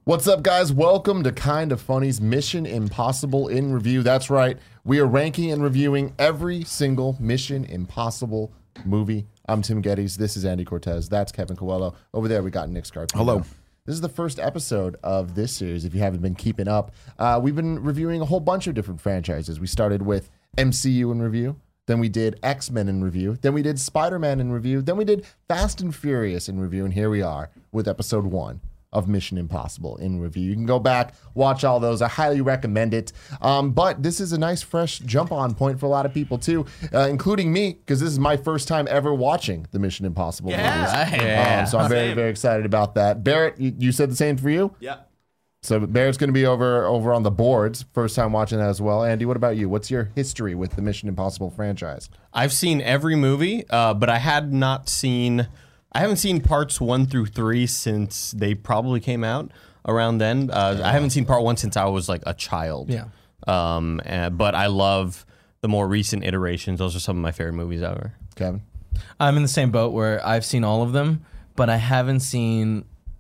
What's up, guys? Welcome to Kind of Funny's Mission Impossible in Review. That's right. We are ranking and reviewing every single Mission Impossible movie. I'm Tim Geddes. This is Andy Cortez. That's Kevin Coelho. Over there, we got Nick Scarpino. Hello. This is the first episode of this series, if you haven't been keeping up. We've been reviewing a whole bunch of different franchises. We started with MCU in review. Then we did X-Men in review. Then we did Spider-Man in review. Then we did Fast and Furious in review. And here we are with episode 1 of Mission Impossible in review. You can go back, watch all those. I highly recommend it. But this is a nice, fresh jump-on point for a lot of people, too, including me, because this is my first time ever watching the Mission Impossible movies. So I'm very, very excited about that. Barrett, you said the same for you? Yeah. So Barrett's going to be over on the boards. First time watching that as well. Andy, what about you? What's your history with the Mission Impossible franchise? I've seen every movie, but I haven't seen parts 1 through 3 since they probably came out around then. I haven't seen part 1 since I was like a child. Yeah. But I love the more recent iterations. Those are some of my favorite movies ever. Kevin? I'm in the same boat where I've seen all of them, but I haven't seen,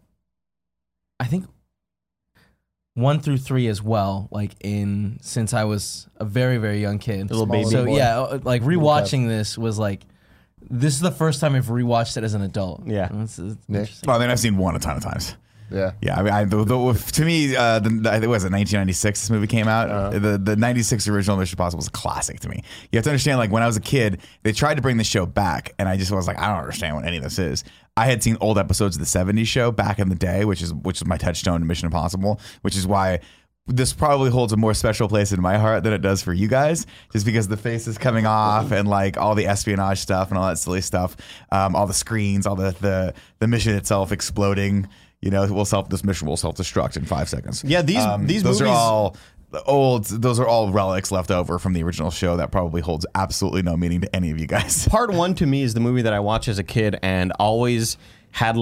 I think, 1 through 3 as well, since I was a very, very young kid. Little baby So boy. yeah, like rewatching this was like, this is the first time I've rewatched it as an adult. Yeah. It's Nick? interesting. Well, I mean, I've seen one a ton of times. Yeah. Yeah, I mean, to me, I think it was 1996 this movie came out. The 96 original Mission Impossible was a classic to me. You have to understand, like, when I was a kid, they tried to bring the show back, and I just was like, I don't understand what any of this is. I had seen old episodes of the 70s show back in the day, which is my touchstone to Mission Impossible, which is why this probably holds a more special place in my heart than it does for you guys, just because the faces coming off and like all the espionage stuff and all that silly stuff, all the screens, all the mission itself exploding. You know, this mission will self-destruct in 5 seconds. Yeah, these those movies are all old. Those are all relics left over from the original show that probably holds absolutely no meaning to any of you guys. Part 1 to me is the movie that I watched as a kid and always had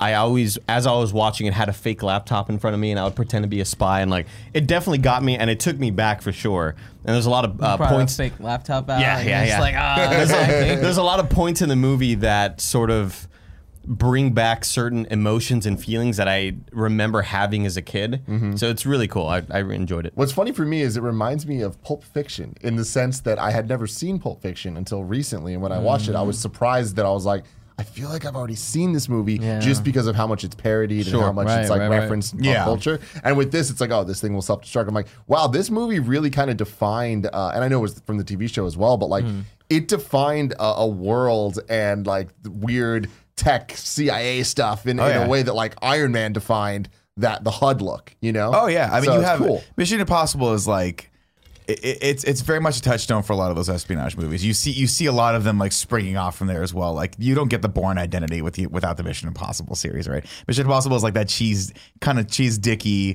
as I was watching it, had a fake laptop in front of me and I would pretend to be a spy, and like it definitely got me and it took me back for sure. And there's a lot of points. Fake laptop out. Yeah. It's like, There's a lot of points in the movie that sort of bring back certain emotions and feelings that I remember having as a kid. So it's really cool. I enjoyed it. What's funny for me is it reminds me of Pulp Fiction in the sense that I had never seen Pulp Fiction until recently. And when I watched it, I was surprised that I was like, I feel like I've already seen this movie just because of how much it's parodied and how much it's like referenced in pop culture. And with this, it's like, oh, this thing will self-destruct. I'm like, wow, this movie really kind of defined, and I know it was from the TV show as well, but like it defined a world and like weird tech CIA stuff in a way that like Iron Man defined the HUD look, you know? Oh yeah, I mean, so you have cool. Mission Impossible is like it's very much a touchstone for a lot of those espionage movies. You see a lot of them like springing off from there as well. Like you don't get the Bourne Identity without the Mission Impossible series, right? Mission Impossible is like that cheese dicky,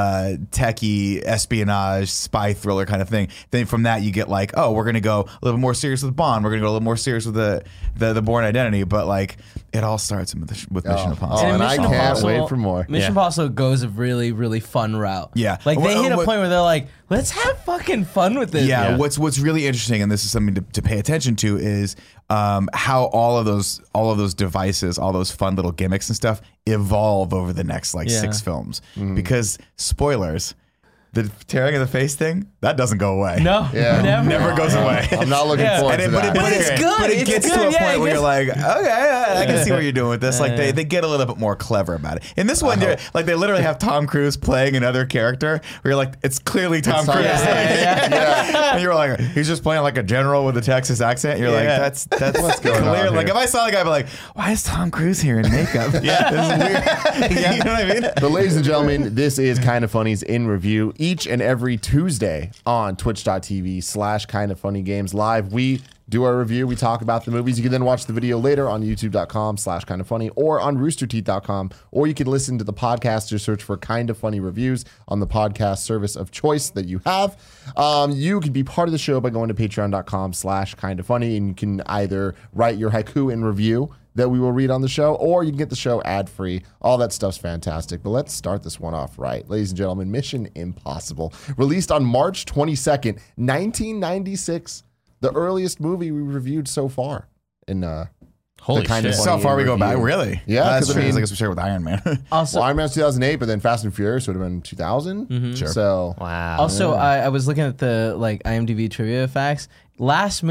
techie espionage spy thriller kind of thing. Then from that you get like, oh, we're gonna go a little more serious with Bond. We're gonna go a little more serious with the Bourne Identity. But like it all starts with Mission Impossible. And I Mission can't Impossible- wait for more. Mission Impossible goes a really, really fun route. Yeah. Like they hit a What- point where they're like, let's have fucking fun with this. Yeah, what's really interesting, and this is something to pay attention to, is how all of those devices, all those fun little gimmicks and stuff evolve over the next 6 films. Because spoilers, the tearing of the face thing, that doesn't go away. No. Yeah. Never goes away. I'm not looking forward to that. But it's good. But it It's gets good. to a Yeah, point it where gets- you're like, okay, I can see where you're doing with this. Like they get a little bit more clever about it. In this one, they literally have Tom Cruise playing another character where you're like, it's clearly Tom Cruise. And you're like, he's just playing like a general with a Texas accent. You're like, that's What's going on clear. Like here? if I saw the guy, I'd be like, why is Tom Cruise here in makeup? This is weird. You know what I mean? But ladies and gentlemen, this is Kind of Funny's In Review. Each and every Tuesday on twitch.tv/kindoffunnygames live, we do our review. We talk about the movies. You can then watch the video later on youtube.com/kindoffunny or on roosterteeth.com, or you can listen to the podcast or search for Kind of Funny Reviews on the podcast service of choice that you have. You can be part of the show by going to patreon.com/kindoffunny, and you can either write your haiku in review that we will read on the show, or you can get the show ad-free. All that stuff's fantastic. But let's start this one off right. Ladies and gentlemen, Mission Impossible, released on March 22nd, 1996, the earliest movie we reviewed so far in Holy kind of shit. So how far we go back? review. Really? Yeah, That's 'cause I true. mean- I guess we share with Iron Man. Also, Well, Iron Man's 2008, but then Fast and Furious would have been 2000. Sure. So Wow. Also, I was looking at the IMDb trivia facts. Last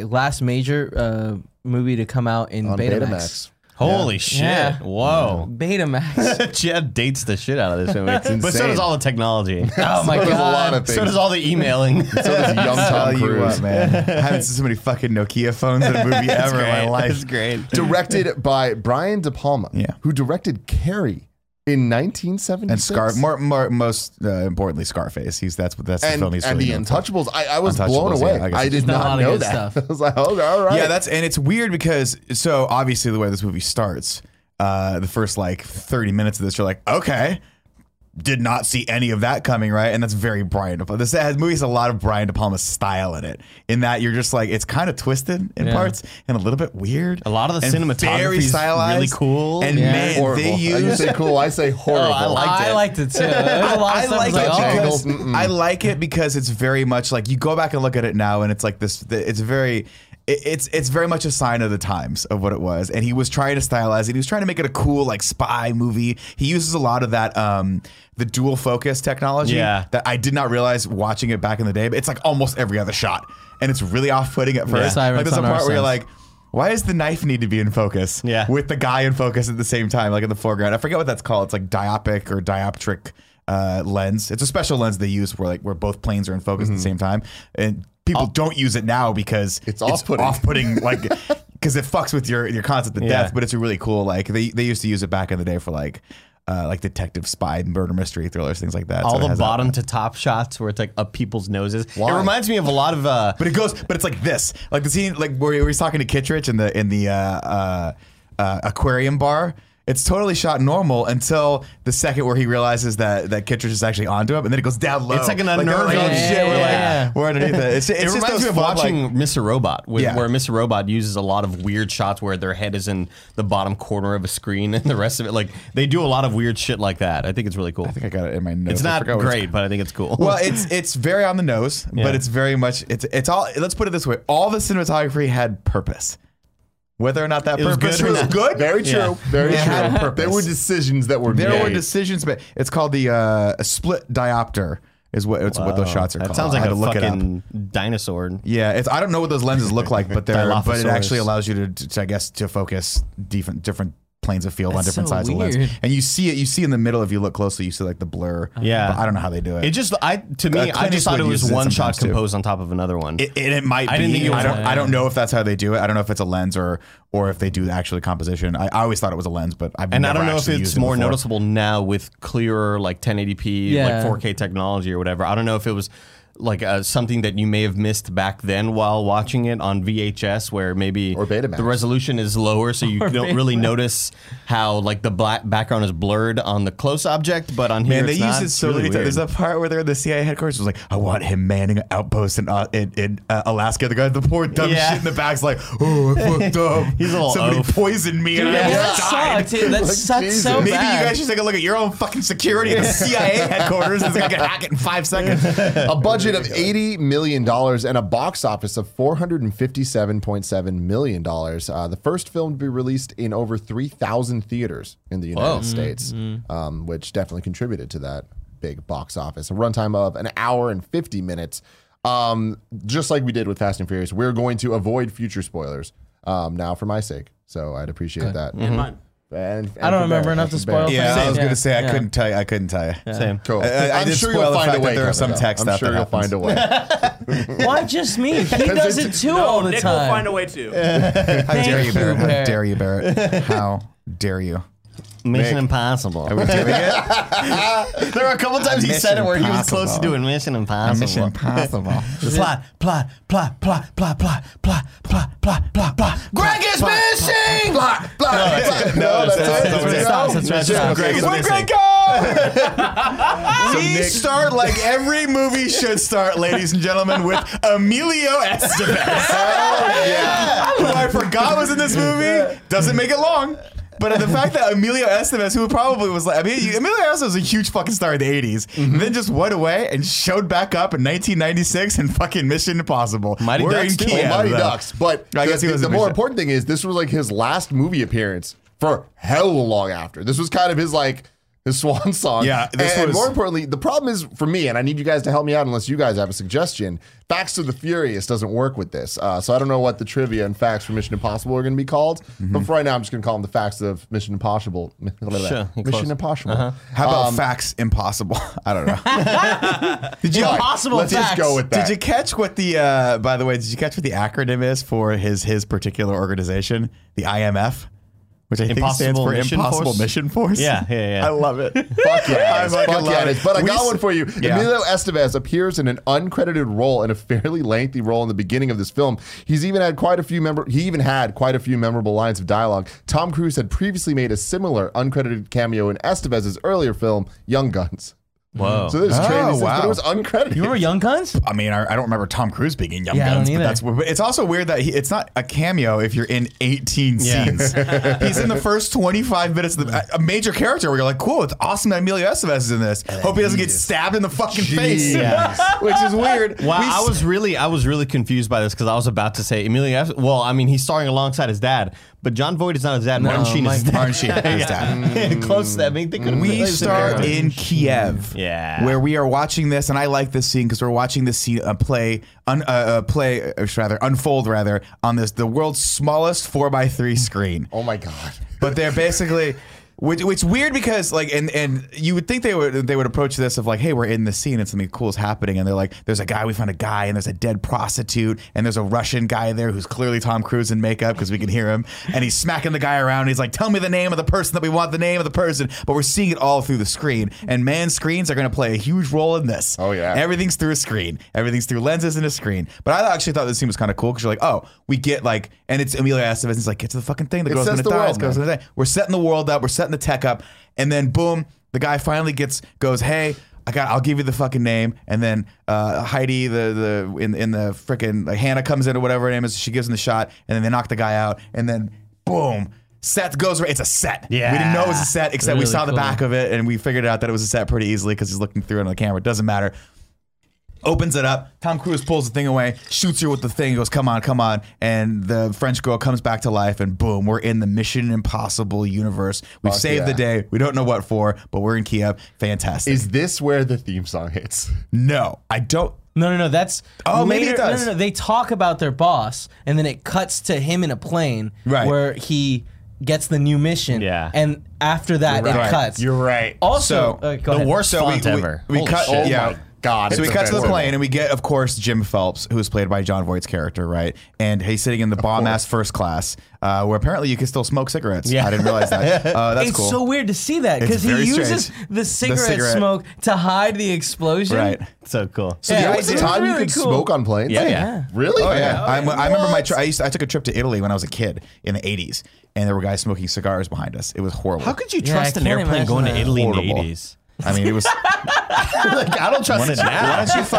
major movie to come out in on Betamax. Betamax. Holy shit. Yeah. Whoa. Betamax. Chad dates the shit out of this movie. But so insane. does all the technology. Oh my There's a lot god. of things. So does all the emailing. So does young Tell Tom you Cruise. what, man. I haven't seen so many fucking Nokia phones in a movie ever in my life. It's great. Directed by Brian De Palma, Yeah. who directed Carrie in 1976. And most importantly, Scarface. That's the and, film he's and really the known for. Untouchables. I was blown Untouchables, away. yeah, I guess I it's did done a not lot of know good that. stuff. I was like, oh, all right. Yeah, and it's weird because so obviously the way this movie starts, the first like 30 minutes of this, you're like, okay, did not see any of that coming, right? And that's very Brian De Palma. This movie has a lot of Brian De Palma style in it, in that you're just like, it's kind of twisted in Yeah. parts and a little bit weird. A lot of the and cinematography very is stylized, really cool. And Yeah. man, Horrible. they You use say cool, I say horrible. I liked it too. There's a lot of stuff. like I was it like, oh. because Mm-mm. I like it because it's very much like you go back and look at it now and it's like this. It's very. It's very much a sign of the times of what it was, and he was trying to stylize it. He was trying to make it a cool like spy movie. He uses a lot of that the dual focus technology Yeah. that I did not realize watching it back in the day. But it's like almost every other shot, and it's really off-putting at first. Sirens Like there's a on our part where you're sense. like, why does the knife need to be in focus? Yeah. With the guy in focus at the same time, like in the foreground. I forget what that's called. It's like diopic or dioptric lens. It's a special lens they use where both planes are in focus at the same time. And people don't use it now because It's off-putting. off-putting, like because it fucks with your concept of Yeah. death. But it's a really cool. Like they used to use it back in the day for like detective, spy, murder mystery thrillers, things like that. all So it the has that. bottom to top shots where it's like up people's noses. Why? It reminds me of a lot of But it's like this, like the scene, like where he's talking to Kittredge in the aquarium bar. It's totally shot normal until the second where he realizes that Kittredge is actually onto him, and then it goes down low. It's like an they're unnerving- oh shit, Yeah. we're underneath it. It's it just reminds those me of fun, watching Mr. Robot, Yeah. where Mr. Robot uses a lot of weird shots where their head is in the bottom corner of a screen and the rest of it. Like they do a lot of weird shit like that. I think it's really cool. I think I got it in my notes. It's I not forgot what it's great, but I think it's cool. Well, it's very on the nose, Yeah. but it's very much it's all. Let's put it this way: all the cinematography had purpose. Whether or not that It was purpose good or was not. good, Very true. Yeah. Very It had true. purpose. There were decisions that were there made. were decisions, but it's called the a split diopter is what those shots are that called. sounds I like had a to look it up. fucking dinosaur. Yeah, I don't know what those lenses look like, but but it Dilophosaurus. actually allows you to I guess to focus different planes of field on That's different so sides of the weird. lens. And you see in the middle if you look closely, you see like the blur. Yeah. But I don't know how they do it. It just I Clint just thought it Eastwood was uses it one shot sometimes, too. composed on top of another one. It might be. I didn't think it was I don't know if that's how they do it. I don't know if it's a lens or if they do actually composition. I always thought it was a lens, but I've and never I don't know if actually it's used it more before. noticeable now with clearer like 1080p, Yeah. like 4K technology or whatever. I don't know if it was like something that you may have missed back then while watching it on VHS, where maybe Or Betamax. the resolution is lower, so you don't really notice how like the black background is blurred on the close object, but on here Man, they it's use not. it so It's really many times. weird. There's a part where they're in the CIA headquarters. It was like, I want him manning an outpost in Alaska. The guy, the poor dumb Yeah. shit in the back's like, oh, I fucked up. He's a little Somebody oaf. poisoned me and I Yeah, almost that died. sucks. Dude, that Like, sucks Jesus. so Maybe bad. you guys should take a look at your own fucking security at the CIA headquarters. It's like I can hack it in 5 seconds. A budget of $80 million and a box office of $457.7 million. The first film to be released in over 3,000 theaters in the United States, which definitely contributed to that big box office. A runtime of an hour and 50 minutes. Just like we did with Fast and Furious, we're going to avoid future spoilers now for my sake. So I'd appreciate that. And mine. And I don't for remember Bear, enough and to for Bear. spoil Yeah, I was Yeah. going to say, I Yeah. couldn't tell you. Same. Cool. I I'm did sure spoil you'll the find fact a that way. there are Kevin, some though. tech I'm stuff sure that you'll find a way. Why just me? He does it too all the Nick will time. find a way too. How dare you, you, Barrett? How Barrett. dare you, Barrett? How dare you? Mission Impossible. Are we doing it? There were a couple times he Mission said it where he was Impossible. close to doing Mission Impossible. Mission Impossible. Plot. Greg is missing! Blah, blah, blah. No, that's it. That's where it stops. That's where it stops. Greg is Where'd missing. Greg go? We start like every movie should start, ladies and gentlemen, with Emilio Estevez. Who I forgot was in this movie. Doesn't make it long. But the fact that Emilio Estevez, who probably was like, I mean, Emilio Estevez was a huge fucking star in the 80s, and then just went away and showed back up in 1996 in fucking Mission Impossible. Mighty We're Ducks in too. Kiev, Mighty though. Ducks. But I guess he was the in more Mission. important thing is this was like his last movie appearance for hell long after. This was kind of his swan song. Yeah, this and was- more importantly, the problem is for me, and I need you guys to help me out unless you guys have a suggestion. Facts of the Furious doesn't work with this. So I don't know what the trivia and facts for Mission Impossible are going to be called. But for right now, I'm just going to call them the facts of Mission Impossible. Sure, Mission Impossible. How about Facts Impossible? I don't know. Did you Impossible Let's just facts. go with that. Did you catch what the? By the way, did you catch what the acronym is for his particular organization, the IMF, which I think stands Impossible for Mission Impossible Force? Mission Force? Yeah. I love it. Fuck yeah, it is. I fucking Fuck yeah, love it it. is. But I We got s- one for you. Yeah. Emilio Estevez appears in an uncredited role in a fairly lengthy role in the beginning of this film. He even had quite a few memorable lines of dialogue. Tom Cruise had previously made a similar uncredited cameo in Estevez's earlier film, Young Guns. Whoa. So there's Oh, crazy stuff, but it wow. was uncredited. You remember Young Guns? I mean, I don't remember Tom Cruise being in Young Yeah, I Guns, don't but either. that's weird. It's also weird that it's not a cameo if you're in 18 Yeah. scenes. He's in the first 25 minutes of a major character where you're like, cool, it's awesome that Emilio Estevez is in this. Hope he doesn't get stabbed in the fucking face, which is weird. Wow, We I was really confused by this because I was about to say Emilio. Well, I mean, he's starring alongside his dad, but John Voight is not his dad. Martin Sheen is his dad. Martin Sheen is his dad. Close to that. I mean, they could've We replaced the start character. in Kiev, Yeah. where we are watching this, and I like this scene because we're watching this scene unfold on the world's smallest 4x3 screen. Oh my God. But they're basically, which is weird because and you would think they would approach this of like, hey, we're in the scene and something cool is happening, and they're like, we found a guy, and there's a dead prostitute, and there's a Russian guy there who's clearly Tom Cruise in makeup because we can hear him, and he's smacking the guy around. And he's like, tell me the name of the person that we want, the name of the person, but we're seeing it all through the screen, and man, screens are going to play a huge role in this. Oh, yeah. Everything's through a screen. Everything's through lenses in a screen. But I actually thought this scene was kind of cool because you're like, oh, we get like, and it's Emilio Estevez. He's like, get to the fucking thing. The girl's sets gonna the die. world, It's gonna man. die. We're setting the world up. We're setting the tech up, and then boom, the guy finally goes, hey, I'll give you the fucking name, and then Heidi, in the frickin' Hannah comes in or whatever her name is. She gives him the shot, and then they knock the guy out, and then boom. Set goes right. It's a set. Yeah. We didn't know it was a set, except we Really saw the cool. back of it, and we figured out that it was a set pretty easily because he's looking through it on the camera. It doesn't matter. Opens it up. Tom Cruise pulls the thing away, shoots her with the thing, goes, come on. And the French girl comes back to life, and boom, we're in the Mission Impossible universe. We've Fuck saved yeah. the day. We don't know what for, but we're in Kiev. Fantastic. Is this where the theme song hits? No, I don't. No. That's Oh, maybe it does. No. They talk about their boss, and then it cuts to him in a plane, Right. where he gets the new mission. Yeah. And after that, You're right. it cuts. You're right. Also, So, go the ahead. worst So font ever. We Holy cut. shit. Oh Yeah. my God. So we it's cut to the offensive. plane, and we get, of course, Jim Phelps, who is played by John Voight's character, right? And he's sitting in the bomb-ass first class, where apparently you can still smoke cigarettes. Yeah. I didn't realize that. That's It's cool. so weird to see that because he very uses strange. the cigarette cigarette. smoke to hide the explosion. Right. So cool. So Yeah, the There was a idea- time you really could cool. smoke on planes? Yeah, yeah. Really? Oh yeah, I remember What? I took a trip to Italy when I was a kid in the '80s, and there were guys smoking cigars behind us. It was horrible. How could you Yeah, trust I an can't airplane imagine going to that. Italy in the Horrible. 80s? I mean, it was. Like, I don't trust Want it this. now? Why don't you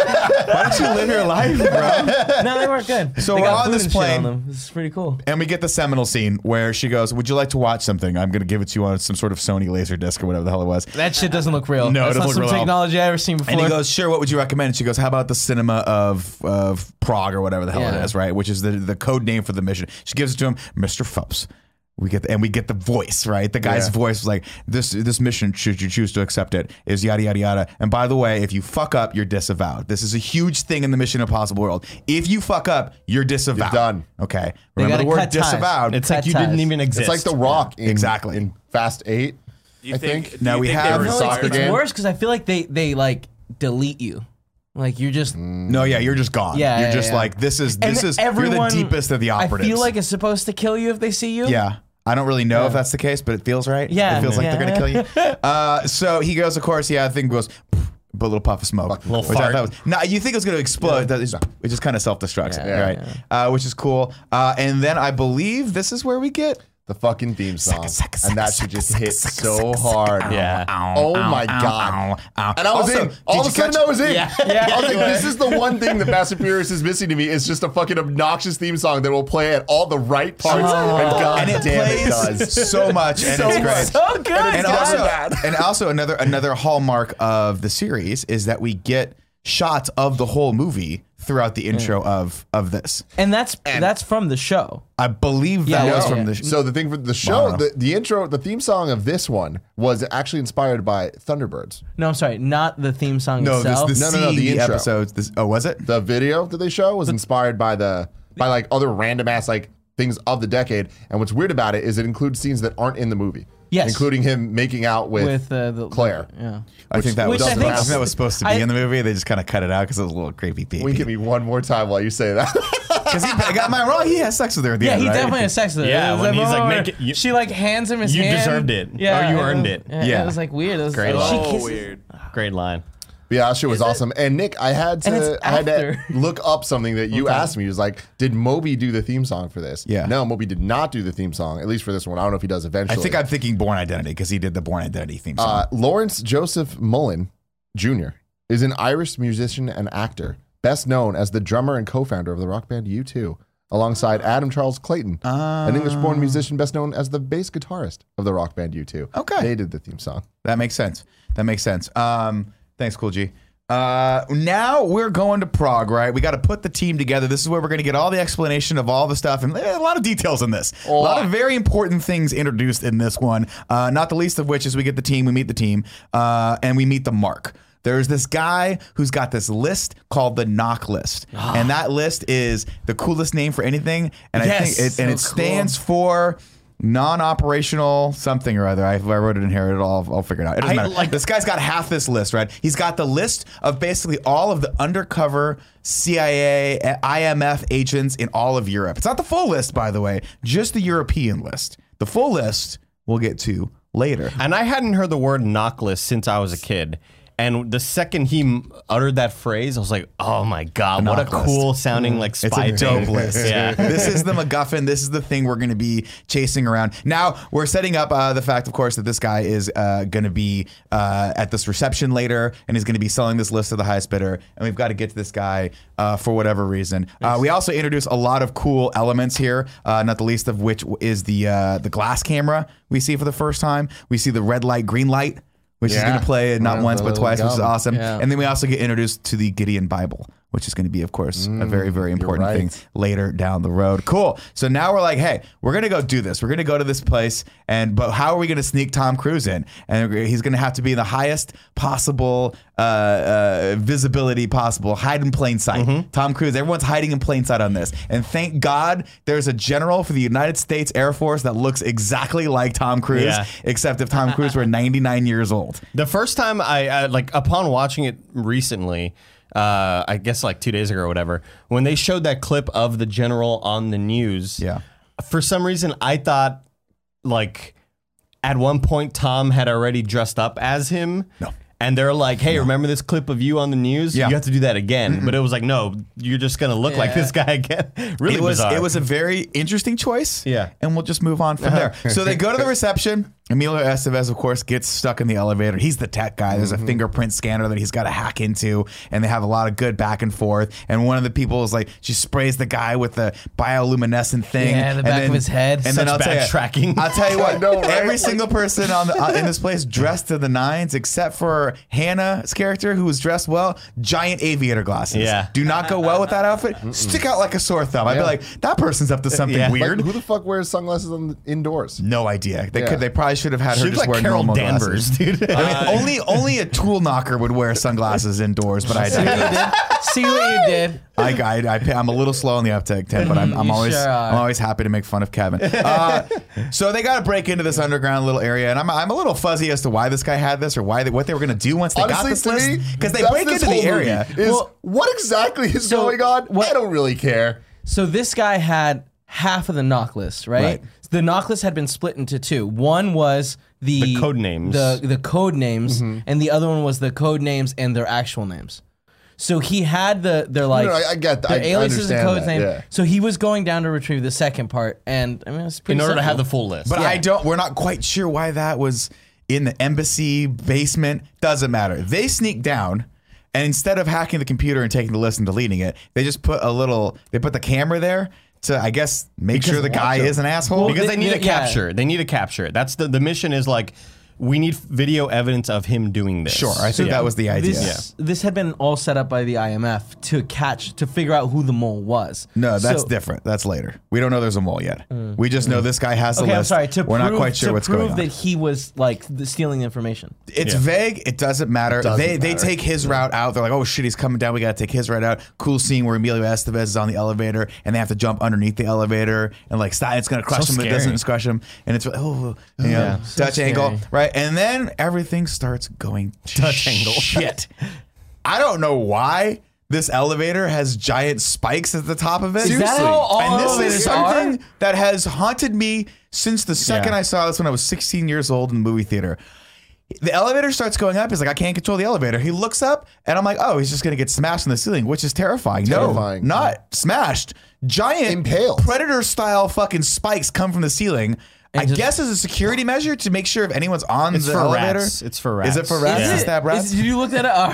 Why don't you live your life, bro? No, they weren't good. So They we're got on food this and shit plane. them. This is pretty cool. And we get the seminal scene where she goes, "Would you like to watch something? I'm going to give it to you on some sort of Sony laser disc or whatever the hell it was." That shit doesn't look real. No, it That's doesn't not look some real at all. technology I've ever seen before. And he goes, "Sure, what would you recommend?" And she goes, "How about the cinema of Prague or whatever the hell it Yeah. is, right? Which is the code name for the mission." She gives it to him, Mr. Phelps. We get the voice, right? The guy's Yeah. voice was like, this mission, should you choose to accept it, is yada yada yada. And by the way, if you fuck up, you're disavowed. This is a huge thing in the Mission Impossible world. If you fuck up, you're disavowed. You're done. Okay. They Remember the gotta word cut ties. disavowed. It's like you Ties. didn't even exist. It's like The Rock Exactly. in Fast 8, I think. Now we have- No, soccer it's game. worse because I feel like they like delete you. Like you're just No, yeah, you're just gone. Yeah, you're yeah, just yeah. like this is and you're the everyone, deepest of the operatives. I feel like it's supposed to kill you if they see you. Yeah. I don't really know if that's the case, but it feels right. Yeah. It feels like Yeah. they're going to kill you. So he goes, of course, yeah, the thing goes, put a little puff of smoke. Little Which I fart. thought was, now, you think it was going to explode. It just kind of self-destructs, Yeah. right? Which is cool. And then I believe this is where we get the fucking theme song, and that should just hit so hard. Yeah. Oh my god! And I was Also, in. All of a sudden, I was in. Yeah. I was like, this is the one thing that Fast and Furious is missing to me. Is just a fucking obnoxious theme song that will play at all the right parts. And god And it damn, it plays does. so much, and it's great. So good. And also another hallmark of the series is that we get shots of the whole movie throughout the intro of this. And that's from the show. I believe that Yeah, was yeah, from yeah. the So the thing for the Wow. show, the intro, the theme song of this one was actually inspired by Thunderbirds. No, I'm sorry, not the theme song no, itself. this No, the the intro. episodes. This was it? The video that they show was inspired by like other random ass like things of the decade. And what's weird about it is it includes scenes that aren't in the movie. Yes. Including him making out with the Claire. Yeah. I think that which was I think- that was supposed to be in the movie. They just kind of cut it out because it was a little creepy. Wink at me one more time while you say that. Because I got mine wrong. He has sex with her at the Yeah, end, he right? definitely has sex with her. Yeah, It was when that he's like, moment make where it- you- she like hands him his you hand. deserved it. Yeah, Or you earned it. Yeah, it was like weird. It was Great like, line. she Oh, kisses- weird. Great line. Yeah, that shit was awesome. And Nick, I had And it's to after. look up something that you asked me. He was like, did Moby do the theme song for this? Yeah. No, Moby did not do the theme song, at least for this one. I don't know if he does I eventually. think I'm thinking Born Identity because he did the Born Identity theme song. Lawrence Joseph Mullen Jr. is an Irish musician and actor, best known as the drummer and co-founder of the rock band U2, alongside Adam Charles Clayton, an English-born musician best known as the bass guitarist of the rock band U2. Okay. They did the theme song. That makes sense. Thanks, Cool G. Now we're going to Prague, right? We got to put the team together. This is where we're going to get all the explanation of all the stuff and a lot of details in this. A lot of very important things introduced in this one. Not the least of which is we get the team, we meet the team, and we meet the Mark. There's this guy who's got this list called the Knock List, and that list is the coolest name for anything. And Yes, I think it so stands for non-operational something or other. I wrote it in here. I'll figure it out. It doesn't matter. This guy's got half this list, right? He's got the list of basically all of the undercover CIA, IMF agents in all of Europe. It's not the full list, by the way, just the European list. The full list we'll get to later. And I hadn't heard the word knock list since I was a kid. And the second he uttered that phrase, I was like, "Oh my god, what a knock list. cool sounding like spy It's a dope thing." list. Yeah. This is the MacGuffin. This is the thing we're going to be chasing around. Now, we're setting up the fact, of course, that this guy is going to be at this reception later and is going to be selling this list to the highest bidder. And we've got to get to this guy for whatever reason. We also introduce a lot of cool elements here, not the least of which is the glass camera we see for the first time. We see the red light, green light, which is Yeah. going to play not Yeah, once the but little twice, which is gum. awesome. Yeah. And then we also get introduced to the Gideon Bible, which is going to be, of course, a very, very important right. thing later down the road. Cool. So now we're like, hey, we're going to go do this. We're going to go to this place, but how are we going to sneak Tom Cruise in? And he's going to have to be in the highest possible visibility possible, hide in plain sight. Tom Cruise, everyone's hiding in plain sight on this. And thank God there's a general for the United States Air Force that looks exactly like Tom Cruise, Yeah. except if Tom Cruise were 99 years old. The first time I like upon watching it recently, I guess like 2 days ago or whatever, when they showed that clip of the general on the news, Yeah. for some reason I thought like at one point Tom had already dressed up as him. No. And they're like, hey, remember this clip of you on the news? Yeah. You have to do that again. But it was like, no, you're just going to look like this guy again. Really bizarre. It was a very interesting choice. Yeah. And we'll just move on from there. So they go to the reception. Emilio Estevez, of course, gets stuck in the elevator. He's the tech guy. There's a fingerprint scanner that he's got to hack into, and they have a lot of good back and forth. And one of the people is like, she sprays the guy with the bioluminescent thing. Yeah, the and back of his head. And Such then bad tracking. I'll tell you what, I know, right? every single person on the, in this place dressed to the nines, except for Hannah's character, who was dressed well, giant aviator glasses. Yeah. Do not go well with that outfit. Stick out like a sore thumb. I'd be Yeah. like, that person's up to something Yeah. weird. Like, who the fuck wears sunglasses indoors? No idea. They Yeah. They probably should have had her She just looks like wear Carol normal Danvers, glasses. dude. I mean, only a tool knocker would wear sunglasses indoors, but I See what you did. I'm a little slow on the uptake, Tim, but I'm You always sure are. I'm always happy to make fun of Kevin. So they got to break into this underground little area, and I'm a little fuzzy as to why this guy had this or what they were going to do once they got Honestly, this to list, me, because they that's break this into the whole area. movie Is what exactly is going on? I don't really care. So this guy had half of the knock list, right? Right. The knock list had been split into two. One was the code names. the code names, and the other one was the code names and their actual names. So he had their like No, I get that. their I aliases and understand codes that, name. yeah. So he was going down to retrieve the second part, and I mean it's pretty In order to have the simple. full list. But we're not quite sure why that was in the embassy basement. Doesn't matter. They sneak down, and instead of hacking the computer and taking the list and deleting it, they just put the camera there to, I guess, make sure the guy is an asshole. because they need to yeah. capture. They need to capture it. That's the mission is like, we need video evidence of him doing this. Sure, I think that was the idea. This had been all set up by the IMF to figure out who the mole was. No, that's So- different. That's later. We don't know there's a mole yet. We just know this guy has the Okay, list. I'm sorry. We're not quite sure what's going prove on. that he was like stealing the information. It's vague. It doesn't matter. They matter. take his route out. They're like, oh shit, he's coming down. We got to take his route out. Cool scene where Emilio Estevez is on the elevator and they have to jump underneath the elevator and like stop. It's gonna crush So him, but it scary. doesn't crush him. And it's so Dutch angle, scary. right? And then everything starts going to Dutch angle. shit. I don't know why this elevator has giant spikes at the top of it. Is that how all And this elevators is are? something that has haunted me since the second Yeah. I saw this when I was 16 years old in the movie theater. The elevator starts going up. He's like, I can't control the elevator. He looks up, and I'm like, oh, he's just going to get smashed in the ceiling, which is terrifying. Terrifying. No, not smashed. Giant Impaled. Predator-style fucking spikes come from the ceiling. I just- guess as a security measure to make sure if anyone's on It's the for elevator. rats. It's for rats. Is it for rats Yeah. to stab rats? Did you look that up?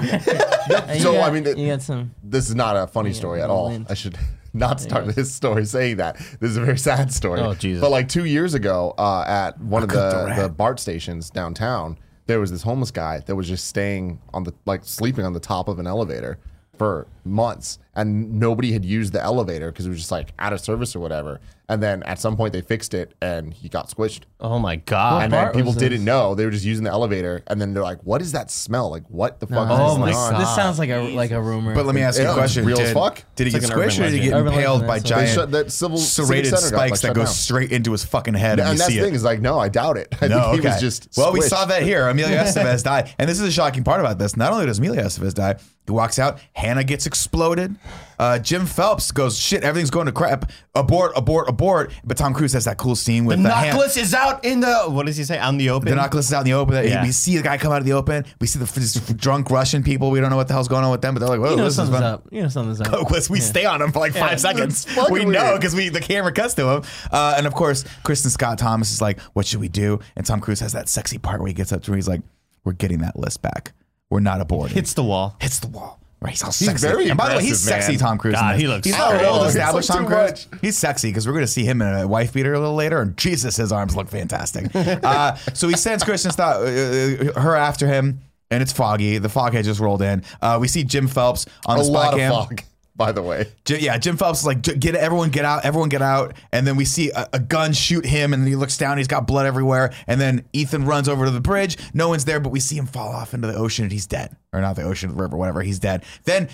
So, I mean, you got some. This is not a funny story at all. Lint. I should not start this story saying that. This is a very sad story. Oh, Jesus. But like 2 years ago, at one of cooked a the rat. BART stations downtown, there was this homeless guy that was just staying on the sleeping on the top of an elevator for months, and nobody had used the elevator because it was just like out of service or whatever. And then at some point they fixed it, and he got squished. Oh my god. And then BART people was didn't know. They were just using the elevator, and then they're like, "What is that smell? Like, what the fuck is Oh this my on?" God. This sounds like a rumor. But let me ask you Yeah, a question. real as fuck. Did he get It's like an squished or urban did he get legend. Urban impaled legend, by that's They giant shut that civic serrated center got, spikes like, that shut go down. straight into his fucking head and And you that's see the thing it? is like, no, I doubt it. I No, think he okay. was just Well, we squished. saw that here. Emilio Estevez died. And this is a shocking part about this. Not only does Emilio Estevez die, he walks out, Hannah gets exploded. Jim Phelps goes, shit, everything's going to crap. Abort, abort, abort. But Tom Cruise has that cool scene with the hand- necklace is out in the. What does he say? On the open. The necklace is out in the open. Yeah. We see the guy come out of the open. We see this drunk Russian people. We don't know what the hell's going on with them, but they're like, whoa, you know this is something's fun. up. You know something's up. Focus. We stay on him for like 5 seconds. fucking We know weird. because the camera cuts to him. And of course, Kristen Scott Thomas is like, what should we do? And Tom Cruise has that sexy part where he gets up to her. He's like, we're getting that list back. We're not aborting. Hits the wall. Hits the wall. Right, he's all sexy. very And by the way, he's aggressive, sexy, man. Tom Cruise. in God, this. he looks He's not great. an old It's established like Tom too Cruise. much. He's sexy because we're going to see him in a wife beater a little later. And Jesus, his arms look fantastic. So he sends Kristen Scott, her after him, and it's foggy. The fog had just rolled in. We see Jim Phelps on a the spy lot of cam. fog, by the way. Jim Phelps is like, everyone get out. And then we see a gun shoot him, and then he looks down, he's got blood everywhere. And then Ethan runs over to the bridge. No one's there, but we see him fall off into the ocean, and he's dead. Or not the ocean, the river, whatever. He's dead. Then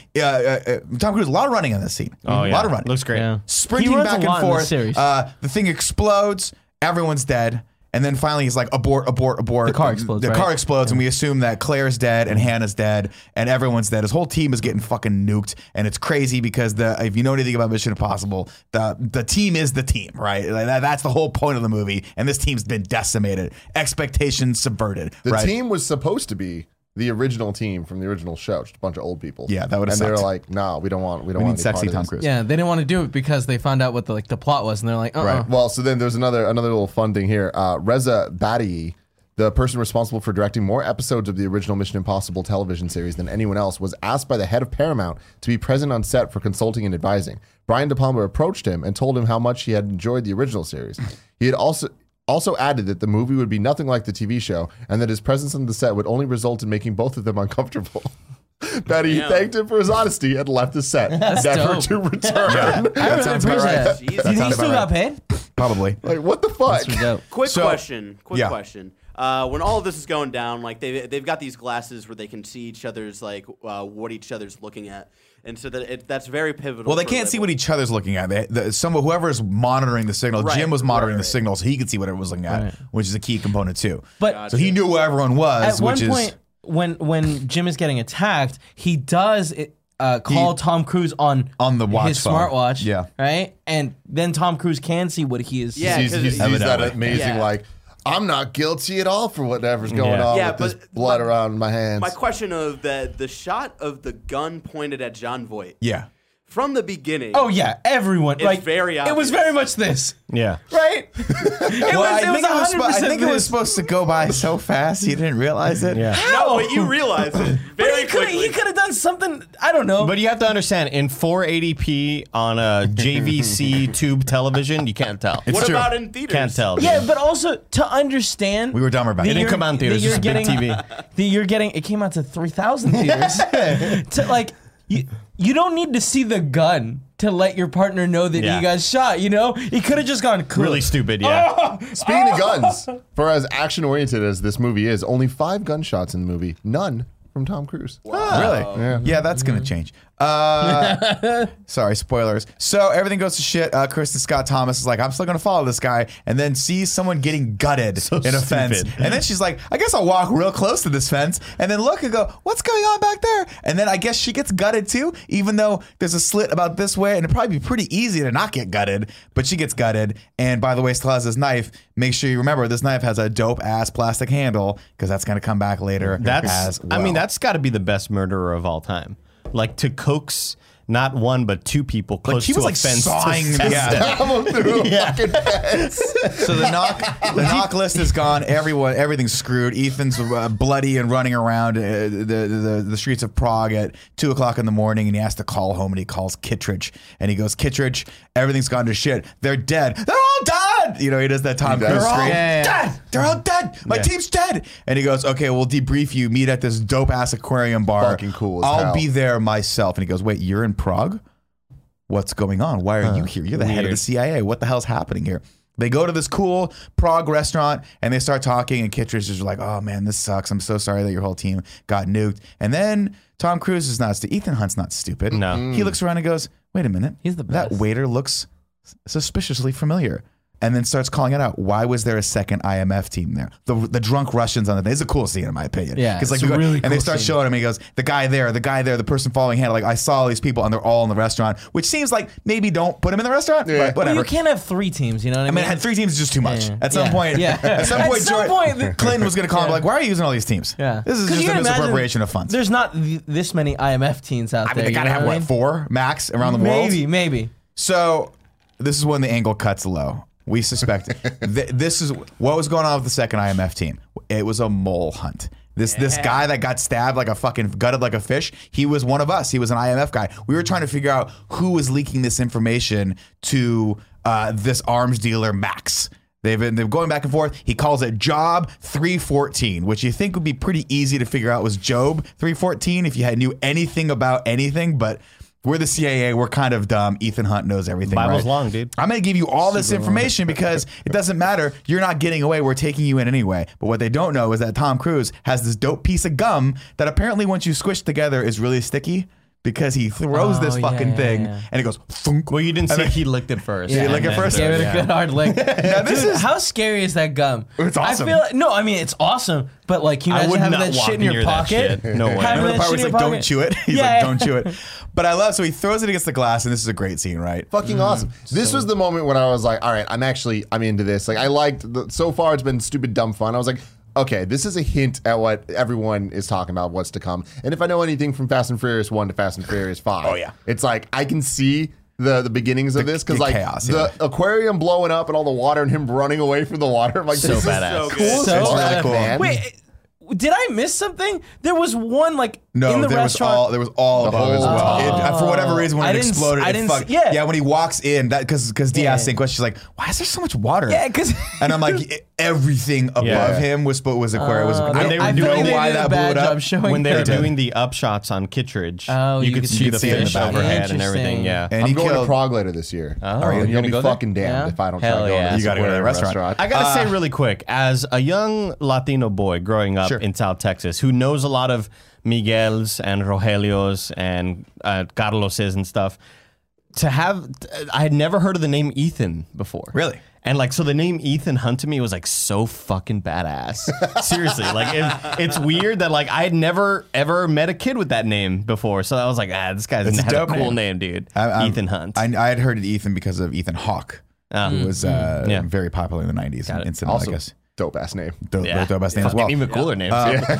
Tom Cruise, a lot of running in this scene. Oh, A yeah. lot of running. Looks great. Yeah. Sprinting He runs back a lot and in this forth. series. The thing explodes. Everyone's dead. And then finally he's like, abort, abort, abort. The car explodes, The right? car explodes, and we assume that Claire's dead and Hannah's dead and everyone's dead. His whole team is getting fucking nuked, and it's crazy because if you know anything about Mission Impossible, the team is the team, right? Like that's the whole point of the movie, and this team's been decimated. Expectations subverted. The right? team was supposed to be the original team from the original show, just a bunch of old people. Yeah, that would've And they were sucked. like, "No, we don't want. We don't We want need any sexy part of Tom this." Cruise. Yeah, they didn't want to do it because they found out what the plot was, and they're like, Right. Well, so then there's another little fun thing here. Reza Badiyi, the person responsible for directing more episodes of the original Mission Impossible television series than anyone else, was asked by the head of Paramount to be present on set for consulting and advising. Brian De Palma approached him and told him how much he had enjoyed the original series. He had also added that the movie would be nothing like the TV show and that his presence on the set would only result in making both of them uncomfortable. Betty thanked him for his honesty and left the set, never dope. to return. I really sounds about appreciate right. that. Jesus. Do you think he sounds still about got paid? Probably. Like, what the fuck? That's dope. Quick So- question. yeah. When all of this is going down, like they've got these glasses where they can see each other's like what each other's looking at, and so that's very pivotal. Well, they for can't see label. what each other's looking at. Whoever's monitoring the signal, Right, Jim was monitoring right, the signal, so he could see what everyone was looking at, Right. which is a key component too. But So he knew where everyone was, at one which is point, when Jim is getting attacked, he does call Tom Cruise on the watch his phone. smartwatch. Yeah. Right, and then Tom Cruise can see what he is. Yeah, He's 'cause that Evidently. amazing, Yeah. like, I'm not guilty at all for whatever's going Yeah. on Yeah, with this but blood around my hands. My question of the shot of the gun pointed at John Voight Yeah. from the beginning. Oh yeah, everyone. It's like very It was obvious. very much this, Yeah. right? It I think it was this. supposed to go by so fast you didn't realize it. Yeah. No, but you realize it very quickly. He could have done something. I don't know. But you have to understand, in 480p on a JVC tube television, you can't tell. What true. about in theaters? Can't tell. dude. yeah, but also to understand. We were dumber back that then. It didn't you're- come out in theaters, that you're just a big getting- TV. That you're getting. It came out to 3,000 theaters. To like, you don't need to see the gun to let your partner know that Yeah. you got shot. You know, he could have just gone cool. Really stupid, yeah. Speaking of guns, for as action oriented as this movie is, only 5 gunshots in the movie, none from Tom Cruise. Really? Yeah, that's going to change. Sorry, spoilers. So everything goes to shit. Kristen Scott Thomas is like, I'm still going to follow this guy, and then sees someone getting gutted in a fence. stupid. And then she's like, I guess I'll walk real close to this fence, and then look and go, what's going on back there? And then I guess she gets gutted too, even though there's a slit about this way, and it'd probably be pretty easy to not get gutted, but she gets gutted. And by the way, still has this knife. Make sure you remember this knife has a dope ass plastic handle, because that's going to come back later as well. I mean, that's got to be the best murderer of all time. Like to coax not one but 2 people close he was to like a fence. sawing to them. Yeah. So the knock list is gone. Everything's screwed. Ethan's bloody and running around the streets of Prague at 2:00 in the morning, and he has to call home. And he calls Kittredge, and he goes, "Kittredge, everything's gone to shit. They're dead. They're all dead." You know, he does that Tom Cruise does. scream. Yeah. Dead. They're all dead. My team's dead. And he goes, "Okay, we'll debrief you. Meet at this dope ass aquarium bar. Fucking cool as I'll hell. be there myself." And he goes, "Wait, you're in Prague? What's going on? Why are you here? You're the head of the Weird. CIA. What the hell's happening here?" They go to this cool Prague restaurant and they start talking, and Kittredge is like, "Oh man, this sucks. I'm so sorry that your whole team got nuked." And then Tom Cruise is not Ethan Hunt's not stupid. No. He looks around and goes, "Wait a minute. He's the That best. waiter looks suspiciously familiar." And then starts calling it out. Why was there a second IMF team there? The drunk Russians on the thing. It's a cool scene in my opinion. Yeah, because like it's a really and they cool start scene. showing him. And he goes, the guy there, the person following Hannah. Like I saw all these people and they're all in the restaurant, which seems like maybe don't put them in the restaurant. Yeah. But Well, whatever. you can't have 3 teams. You know what I I mean? mean, had 3 teams is just too much. Yeah. At some Yeah. point, Yeah. at some At point, some point, Clinton was going to call him like, "Why are you using all these teams? Yeah. This is 'Cause just you a can imagine misappropriation of funds." There's not this many IMF teams out I there. mean, they you got to know have what I what mean? 4 max around the world. Maybe. So this is when the angle cuts low. We suspect this is what was going on with the second IMF team. It was a mole hunt. This guy that got stabbed like a fucking gutted like a fish, he was one of us. He was an IMF guy. We were trying to figure out who was leaking this information to this arms dealer Max. They're going back and forth. He calls it Job 314, which you think would be pretty easy to figure out was Job 314 if you knew anything about anything, but we're the CIA. We're kind of dumb. Ethan Hunt knows everything. Bible's right? long, dude. I'm going to give you all this information because it doesn't matter. You're not getting away. We're taking you in anyway. But what they don't know is that Tom Cruise has this dope piece of gum that apparently once you squish together is really sticky because he throws this Oh, fucking yeah, thing yeah. and it goes thunk. Well, you didn't And see then- he licked it first. Did he and lick it then first? Give it a yeah. good hard lick. this Dude, is- how scary is that gum? It's awesome. I feel like, no, I mean it's awesome, but like, can you I imagine would having not that walk shit in your near that pocket? shit. No way. Having Remember the that part where shit he's in like, your "Don't pocket? chew it." He's Yeah. like, "Don't chew it." But I love, so he throws it against the glass, and this is a great scene, right? Fucking awesome. This was the moment when I was like, all right, I'm into this. Like I liked so far it's been stupid dumb fun. I was like, okay, this is a hint at what everyone is talking about, what's to come. And if I know anything from Fast and Furious 1 to Fast and Furious 5, Oh, yeah. it's like I can see the beginnings of this because the like chaos, the yeah. aquarium blowing up and all the water and him running away from the water. I'm like, So this is badass. So cool. good. So It's really bad. cool. Man. Wait, did I miss something? There was one like No, in the there restaurant. was all above as whole well. top. For whatever reason, when I it didn't- exploded, I it didn't fucked. see- yeah. When he walks in, that because Diaz Yeah. saying questions, she's like, "Why is there so much water?" Yeah, because And I'm like, everything above Yeah. him was aquarium. And they were I doing feel like they why did a that blew bad it up. job showing When they were that. doing the upshots on Kittredge, Oh, you you could could see the see it in the fish background. overhead and everything. Interesting. Yeah. And I'm he going to killed. Prague later this year. Oh, Are you're you'll gonna be go there? fucking damned Yeah. if I don't Hell try to go yeah. to this You gotta go to that aquarium restaurant. I gotta say really quick, as a young Latino boy growing up Sure. in South Texas who knows a lot of Miguel's and Rogelio's and Carlos's and stuff, I had never heard of the name Ethan before. Really? And like, so the name Ethan Hunt to me was like so fucking badass. Seriously, like it's weird that like I had never ever met a kid with that name before. So I was like, this guy's It's a had a dope cool name. name, dude. I'm- Ethan Hunt. I had heard of Ethan because of Ethan Hawke, who was very popular in the 90s in Cinema, Also, I guess. Dope ass name. Dope ass name as Fucking well. even cooler names.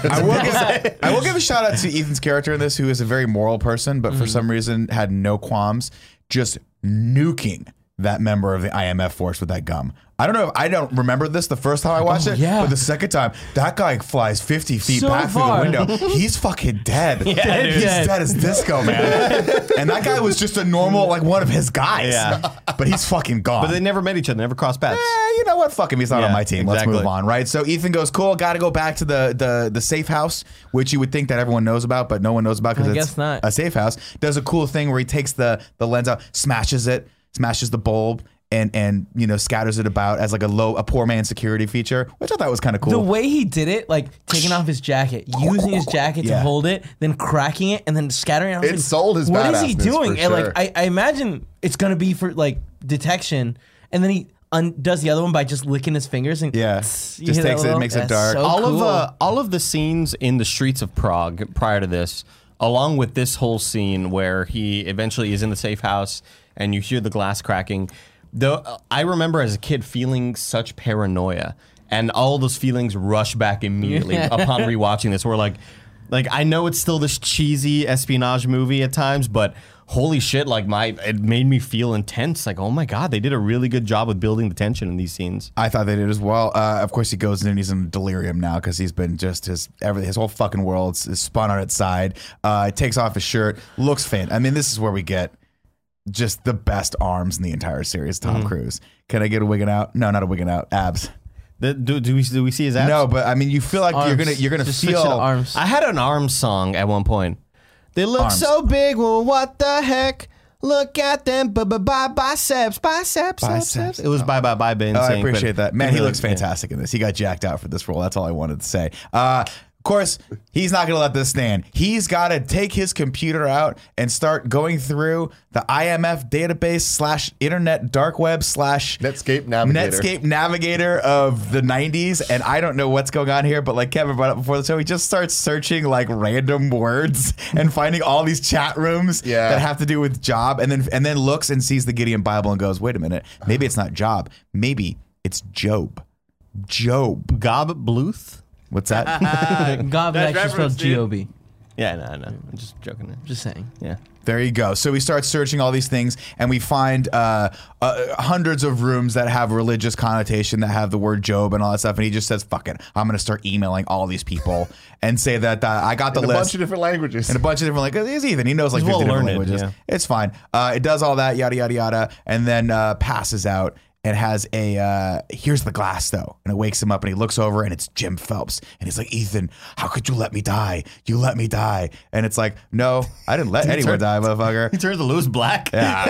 I will give a shout out to Ethan's character in this, who is a very moral person, but for some reason had no qualms, just nuking that member of the IMF force with that gum. I don't know if I don't remember this the first time I watched it, yeah. but the second time, that guy flies 50 feet So back far. through the window. He's fucking dead. dude. He's dead as disco, man. And that guy was just a normal, like one of his guys. Yeah. But he's fucking gone. But they never met each other, never crossed paths. You know what? Fuck him. He's not on Yeah, my team. Let's exactly. move on, right? So Ethan goes, cool. Got to go back to the safe house, which you would think that everyone knows about, but no one knows about because I it's guess not. a safe house. Does a cool thing where he takes the lens out, smashes the bulb, and scatters it about as like a poor man security feature, which I thought was kind of cool. The way he did it, like taking off his jacket, using his jacket to Yeah. hold it, then cracking it, and then scattering it. I was It like, sold his What is he badassness doing? for And sure. like, I imagine it's gonna be for like detection, and then he does the other one by just licking his fingers and Yeah. you Just hear that takes it, little- makes it That's dark. So cool. All of the scenes in the streets of Prague prior to this, along with this whole scene where he eventually is in the safe house and you hear the glass cracking. Though I remember as a kid feeling such paranoia, and all those feelings rush back immediately upon rewatching this. Where like I know it's still this cheesy espionage movie at times, but holy shit, like it made me feel intense. Like, oh my god, they did a really good job with building the tension in these scenes. I thought they did as well. Of course, he goes in and he's in delirium now because he's been just his whole fucking world is spun on its side. Takes off his shirt, looks faint. I mean, this is where we get just the best arms in the entire series. Tom Cruise. Can I get a wigging out? No, not a wigging out. Abs. Do we see his abs? No, but I mean, you feel like you're gonna Just switch to feel. arms. I had an arms song at one point. They look Arms. so big. Well, what the heck? Look at them. Biceps. Biceps. It was bye Ben. Oh, I saying, but appreciate that. Man, he really- looks fantastic in this. He got jacked out for this role. That's all I wanted to say. Of course, he's not going to let this stand. He's got to take his computer out and start going through the IMF database / internet dark web / Netscape Navigator. Netscape Navigator of the 90s. And I don't know what's going on here, but like Kevin brought up before the show, he just starts searching like random words and finding all these chat rooms that have to do with job, and then looks and sees the Gideon Bible and goes, wait a minute, maybe it's not job. Maybe it's Job. Gob Bluth? What's that? God, That's actually spelled reference, dude. G-O-B. Yeah, no. I'm just joking. Just saying. Yeah. There you go. So we start searching all these things, and we find hundreds of rooms that have religious connotation, that have the word Job and all that stuff. And he just says, "Fuck it, I'm going to start emailing all these people and say that I got the In a list." bunch of different languages. In a bunch of different languages. He's Ethan. He knows like He's 50 different well-learned, languages. yeah. It's fine. It does all that, yada, yada, yada, and then passes out. And has here's the glass though. And it wakes him up and he looks over and it's Jim Phelps. And he's like, Ethan, how could you let me die? You let me die. And it's like, no, I didn't let anyone die, motherfucker. He turns to Louis Black.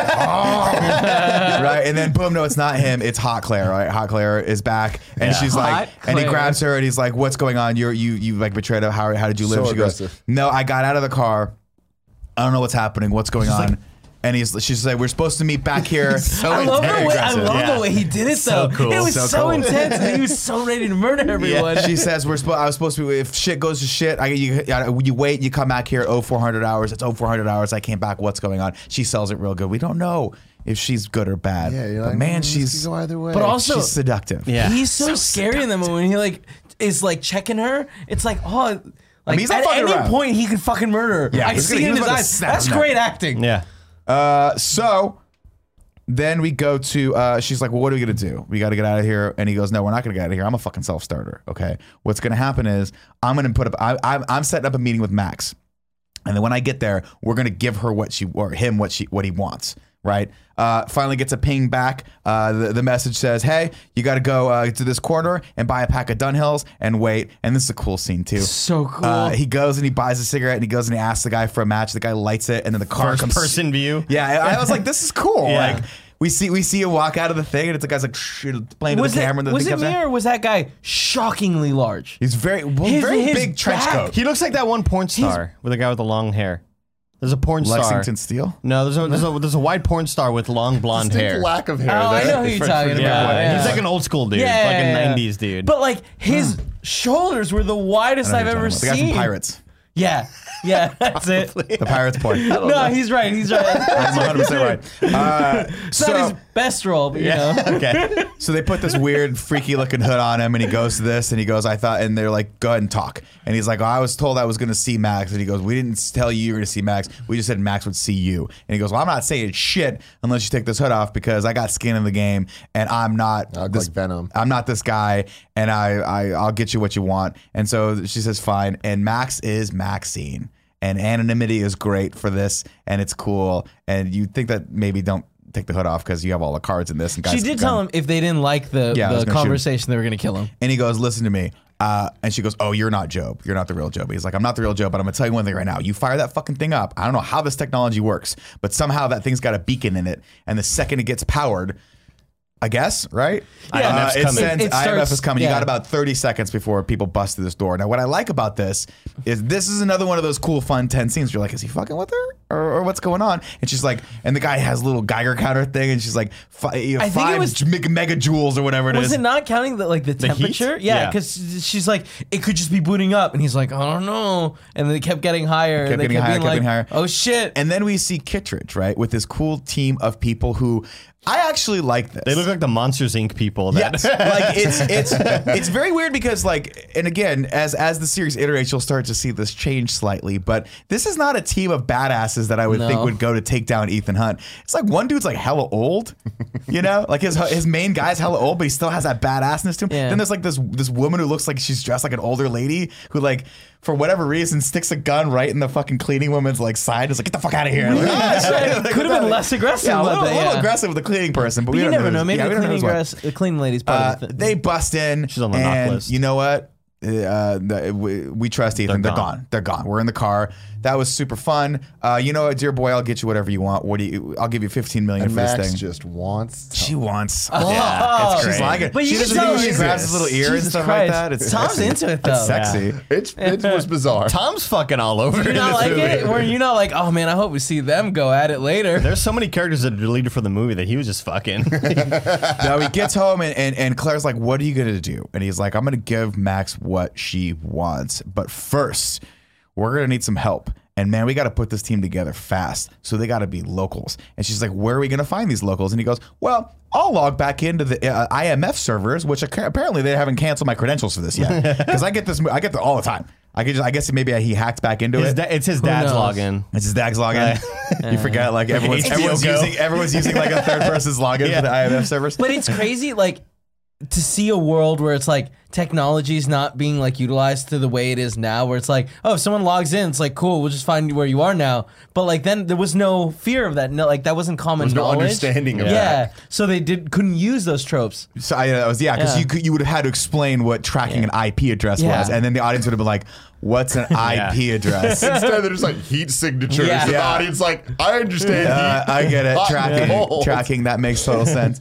Right. And then boom, no, it's not him. It's Hot Claire, right? Hot Claire is back. And she's like, Hot and he Claire. grabs her and he's like, what's going on? You like betrayed her. How did you live? So She goes, aggressive. no, I got out of the car. I don't know what's happening. What's going on? And she's like, we're supposed to meet back here. I love aggressive. the way he did it though. cool. It was So so cool. intense, and he was so ready to murder everyone. She says I was supposed to be. If shit goes to shit, you wait. You come back here. 400 hours. It's 400 hours. I came back. What's going on? She sells it real good. We don't know if she's good or bad. Yeah, you're but like, man, this she's could go either way. But also, she's seductive. Yeah. he's so scary in that moment when he like is like checking her. It's like, oh, like he's not at fucking any around. point he could fucking murder her. Yeah, I he's see gonna- it in he was his about to eyes. snap That's him great down. acting. Yeah. So then we go to, she's like, well, what are we going to do? We got to get out of here. And he goes, no, we're not going to get out of here. I'm a fucking self-starter. Okay. What's going to happen is I'm going to put up, I'm setting up a meeting with Max. And then when I get there, we're going to give her what he wants. Right. Finally gets a ping back. The message says, hey, you got to go to this corner and buy a pack of Dunhills and wait. And this is a cool scene too. So cool. He goes and he buys a cigarette and he goes and he asks the guy for a match. The guy lights it and then the car First comes. person view. Yeah, I was like, this is cool. Yeah. Like we see you walk out of the thing and it's the guy's like playing to the camera. And the was thing it comes me out. or was that guy shockingly large? He's very His big trench back- coat. He looks like that one porn star with a guy with the long hair. There's a porn star. Lexington Steel. No, there's a white porn star with long blonde Distinct hair. lack of hair. Oh, I there. know who you're talking about. Yeah, he's Yeah. like an old school dude, Yeah, like a yeah, yeah. 90s dude. But like his shoulders were the widest I've ever The guy seen. from Pirates. Yeah, that's it. The Pirates porn. No, he's right. He's right. I'm 100% right. It's not his best role, but you know. Okay. So they put this weird, freaky looking hood on him, and he goes to this, and he goes, I thought, and they're like, go ahead and talk. And he's like, oh, I was told I was going to see Max. And he goes, we didn't tell you were going to see Max. We just said Max would see you. And he goes, well, I'm not saying shit unless you take this hood off because I got skin in the game, and I'm not Like Venom. I'm not this guy, and I'll get you what you want. And so she says, fine. And Max is Maxine. And anonymity is great for this, and it's cool. And you think that maybe don't take the hood off because you have all the cards in this. And guys She did tell him if they didn't like Yeah, I was the gonna shoot him. conversation, they were going to kill him. And he goes, listen to me. And she goes, oh, you're not Job. You're not the real Job. He's like, I'm not the real Job, but I'm going to tell you one thing right now. You fire that fucking thing up. I don't know how this technology works, but somehow that thing's got a beacon in it. And the second it gets powered, I guess, right? IMF's It coming. sends, It IMF starts- is coming. You yeah. got about 30 seconds before people bust through this door. Now, what I like about this is another one of those cool, fun, tense scenes. You're like, is he fucking with her? Or what's going on? And she's like, and the guy has a little Geiger counter thing, and she's like, think it five was- mega joules or whatever it is. Was it not counting the heat? temperature? Yeah, Yeah. because she's like, it could just be booting up, and he's like, I don't know, and they kept getting higher. Kept and they getting kept higher, being kept like, getting higher. oh shit. And then we see Kittredge, right, with this cool team of people who I actually like this. They look like the Monsters Inc. people. That Yes, like it's very weird because like, and again, as the series iterates, you'll start to see this change slightly. But this is not a team of badasses that I would think No. would go to take down Ethan Hunt. It's like one dude's like hella old, you know, like his main guy's hella old, but he still has that badassness to him. Yeah. Then there's like this woman who looks like she's dressed like an older lady who like for whatever reason sticks a gun right in the fucking cleaning woman's like side. It's like, get the fuck out of here. Like, like, Could have been less aggressive. yeah, a about little, that, a little yeah. aggressive with the cleaning person, but But we you don't never know. Maybe yeah, we the don't know cleaning, who's what. the cleaning lady's part of it. They bust in. She's on the knock and list. you know what? We trust Ethan. They're gone. They're gone. We're in the car. That was super fun. You know what, dear boy? I'll get you whatever you want. I'll give you $15 million And for Max this thing. just wants. She wants. Yeah, it's She's great. like it. But you She can doesn't tell do it. She she's- grabs his little ear and Jesus stuff Christ. like that. It's Tom's sexy. into it, though. It's sexy. It was bizarre. Tom's fucking all over Do you in not this like movie. it? Were you not like, oh man, I hope we see them go at it later? There's so many characters that are deleted from the movie that he was just fucking. Now he gets home and Claire's like, what are you going to do? And he's like, I'm going to give Max what she wants. But first, we're going to need some help. And man, we got to put this team together fast. So they got to be locals. And she's like, where are we going to find these locals? And he goes, well, I'll log back into the IMF servers, which apparently they haven't canceled my credentials for this yet. Because I get this all the time. I guess maybe he hacked back into it. It's his dad's knows? login. It's his dad's login. You forget, like everyone's HBO Go. using like a third person's login for the IMF servers. But it's crazy, like, to see a world where it's like technology is not being like utilized to the way it is now, where it's like, oh, if someone logs in, it's like, cool, we'll just find where you are now. But like then there was no fear of that. No, like that wasn't common There's no knowledge. understanding of Yeah, that. so they couldn't use those tropes. So because Yeah. you would have had to explain what tracking an IP address Yeah. was, and then the audience would have been like, "What's an IP address?" Instead, they're just like heat signatures. Yeah. And the Yeah. audience like, I understand heat. I get it. Hot and cold. Tracking that makes total sense.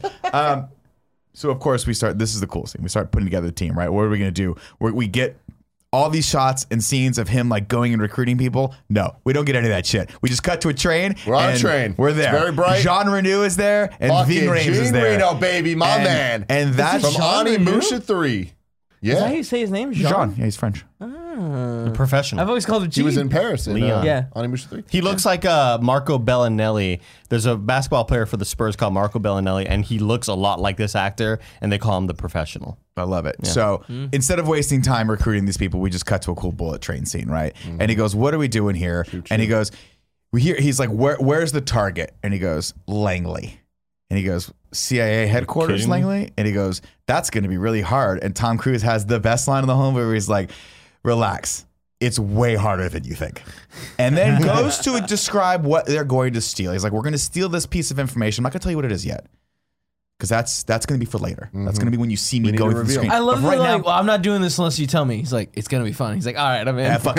So of course we start. This is the cool thing. We start putting together the team, right? What are we gonna do? We get all these shots and scenes of him like going and recruiting people. No, we don't get any of that shit. We just cut to a train. We're on a and train. We're there. It's very bright. Jean Reno is there, and Fucking Ving Rhames is Gene there. Reno, baby, my And- man. And that's From Jean Reno? Onimusha 3. Is that how Yeah. you say his name? Jean. Yeah, he's French. The professional. I've always called him He was Gene. in Paris in Leon. Yeah. Onimusha 3. He looks like Marco Bellinelli. There's a basketball player for the Spurs called Marco Bellinelli, and he looks a lot like this actor, and they call him the professional. I love it. So instead of wasting time recruiting these people, we just cut to a cool bullet train scene, right? And he goes, "What are we doing here?" And he goes, He's like, "Where's the target?" And he goes, "Langley." And he goes, "CIA headquarters, kidding me? Langley." And he goes, "That's going to be really hard." And Tom Cruise has the best line in the whole movie where he's like, "Relax. It's way harder than you think." And then goes to describe what they're going to steal. He's like, "We're going to steal this piece of information. I'm not going to tell you what it is yet." Because that's going to be for later. That's going to be when you see me need going to through the reveal. screen. I love But that. right now, Like, well, I'm not doing this unless you tell me. He's like, it's gonna be fun. He's like, all right, I'm in. yeah, fuck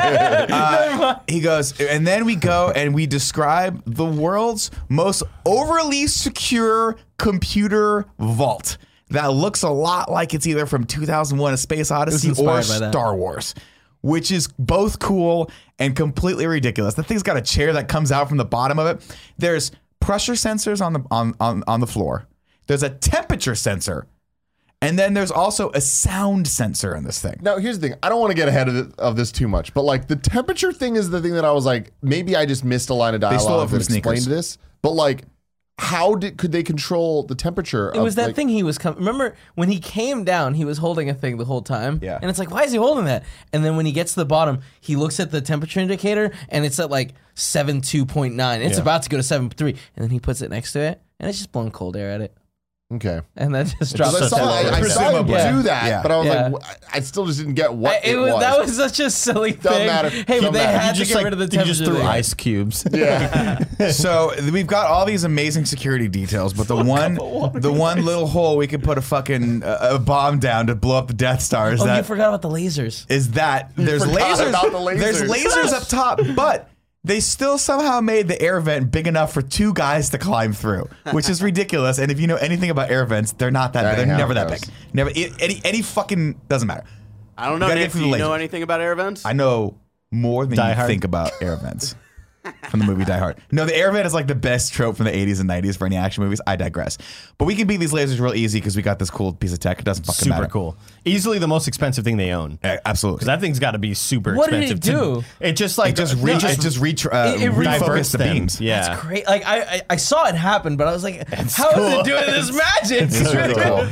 it. He goes, and then we go and we describe the world's most overly secure computer vault that looks a lot like it's either from 2001: A Space Odyssey or inspired by that. Star Wars, which is both cool and completely ridiculous. The thing's got a chair that comes out from the bottom of it. There's pressure sensors on the floor. There's a temperature sensor. And then there's also a sound sensor in this thing. Now, here's the thing. I don't want to get ahead of this too much, but like the temperature thing is the thing that I was like, maybe I just missed a line of dialogue stole it from that explained Sneakers. this. But like, could they control the temperature? It was that thing he was remember when he came down, he was holding a thing the whole time. Yeah. And it's like, why is he holding that? And then when he gets to the bottom, he looks at the temperature indicator and it's at like 72.9. It's about to go to 7.3. And then he puts it next to it and it's just blowing cold air at it. Okay. And that just drops. I saw him do that, Yeah. but I was Yeah. like, I still just didn't get what it was. That was such a silly Doesn't thing. matter. Hey, Doesn't but they matter. had to get rid of the You temperature. just threw thing. ice cubes. Yeah. So we've got all these amazing security details, but the one little hole we could put a fucking a bomb down to blow up the Death Star is Oh, you that forgot about the lasers. there's forgot lasers. about the lasers. There's lasers up top, but they still somehow made the air vent big enough for 2 guys to climb through, which is ridiculous. And if you know anything about air vents, they're not that. That They're ain't how never it that goes. big. Never any fucking doesn't matter. I don't know, You gotta Nick. get through Do the you laser. know anything about air vents? I know more than Die you Hard. think about air vents from the movie Die Hard. No, the air vent is like the best trope from the 80s and 90s for any action movies. I digress. But we can beat these lasers real easy because we got this cool piece of tech. It doesn't fucking Super matter. cool. Easily the most expensive thing they own. Absolutely. Because that thing's got to be super What did it expensive. do? It just like It just refocused diverts the them. beams. Yeah. That's great. Like I saw it happen, but I was like, how is it doing this magic? It's really cool.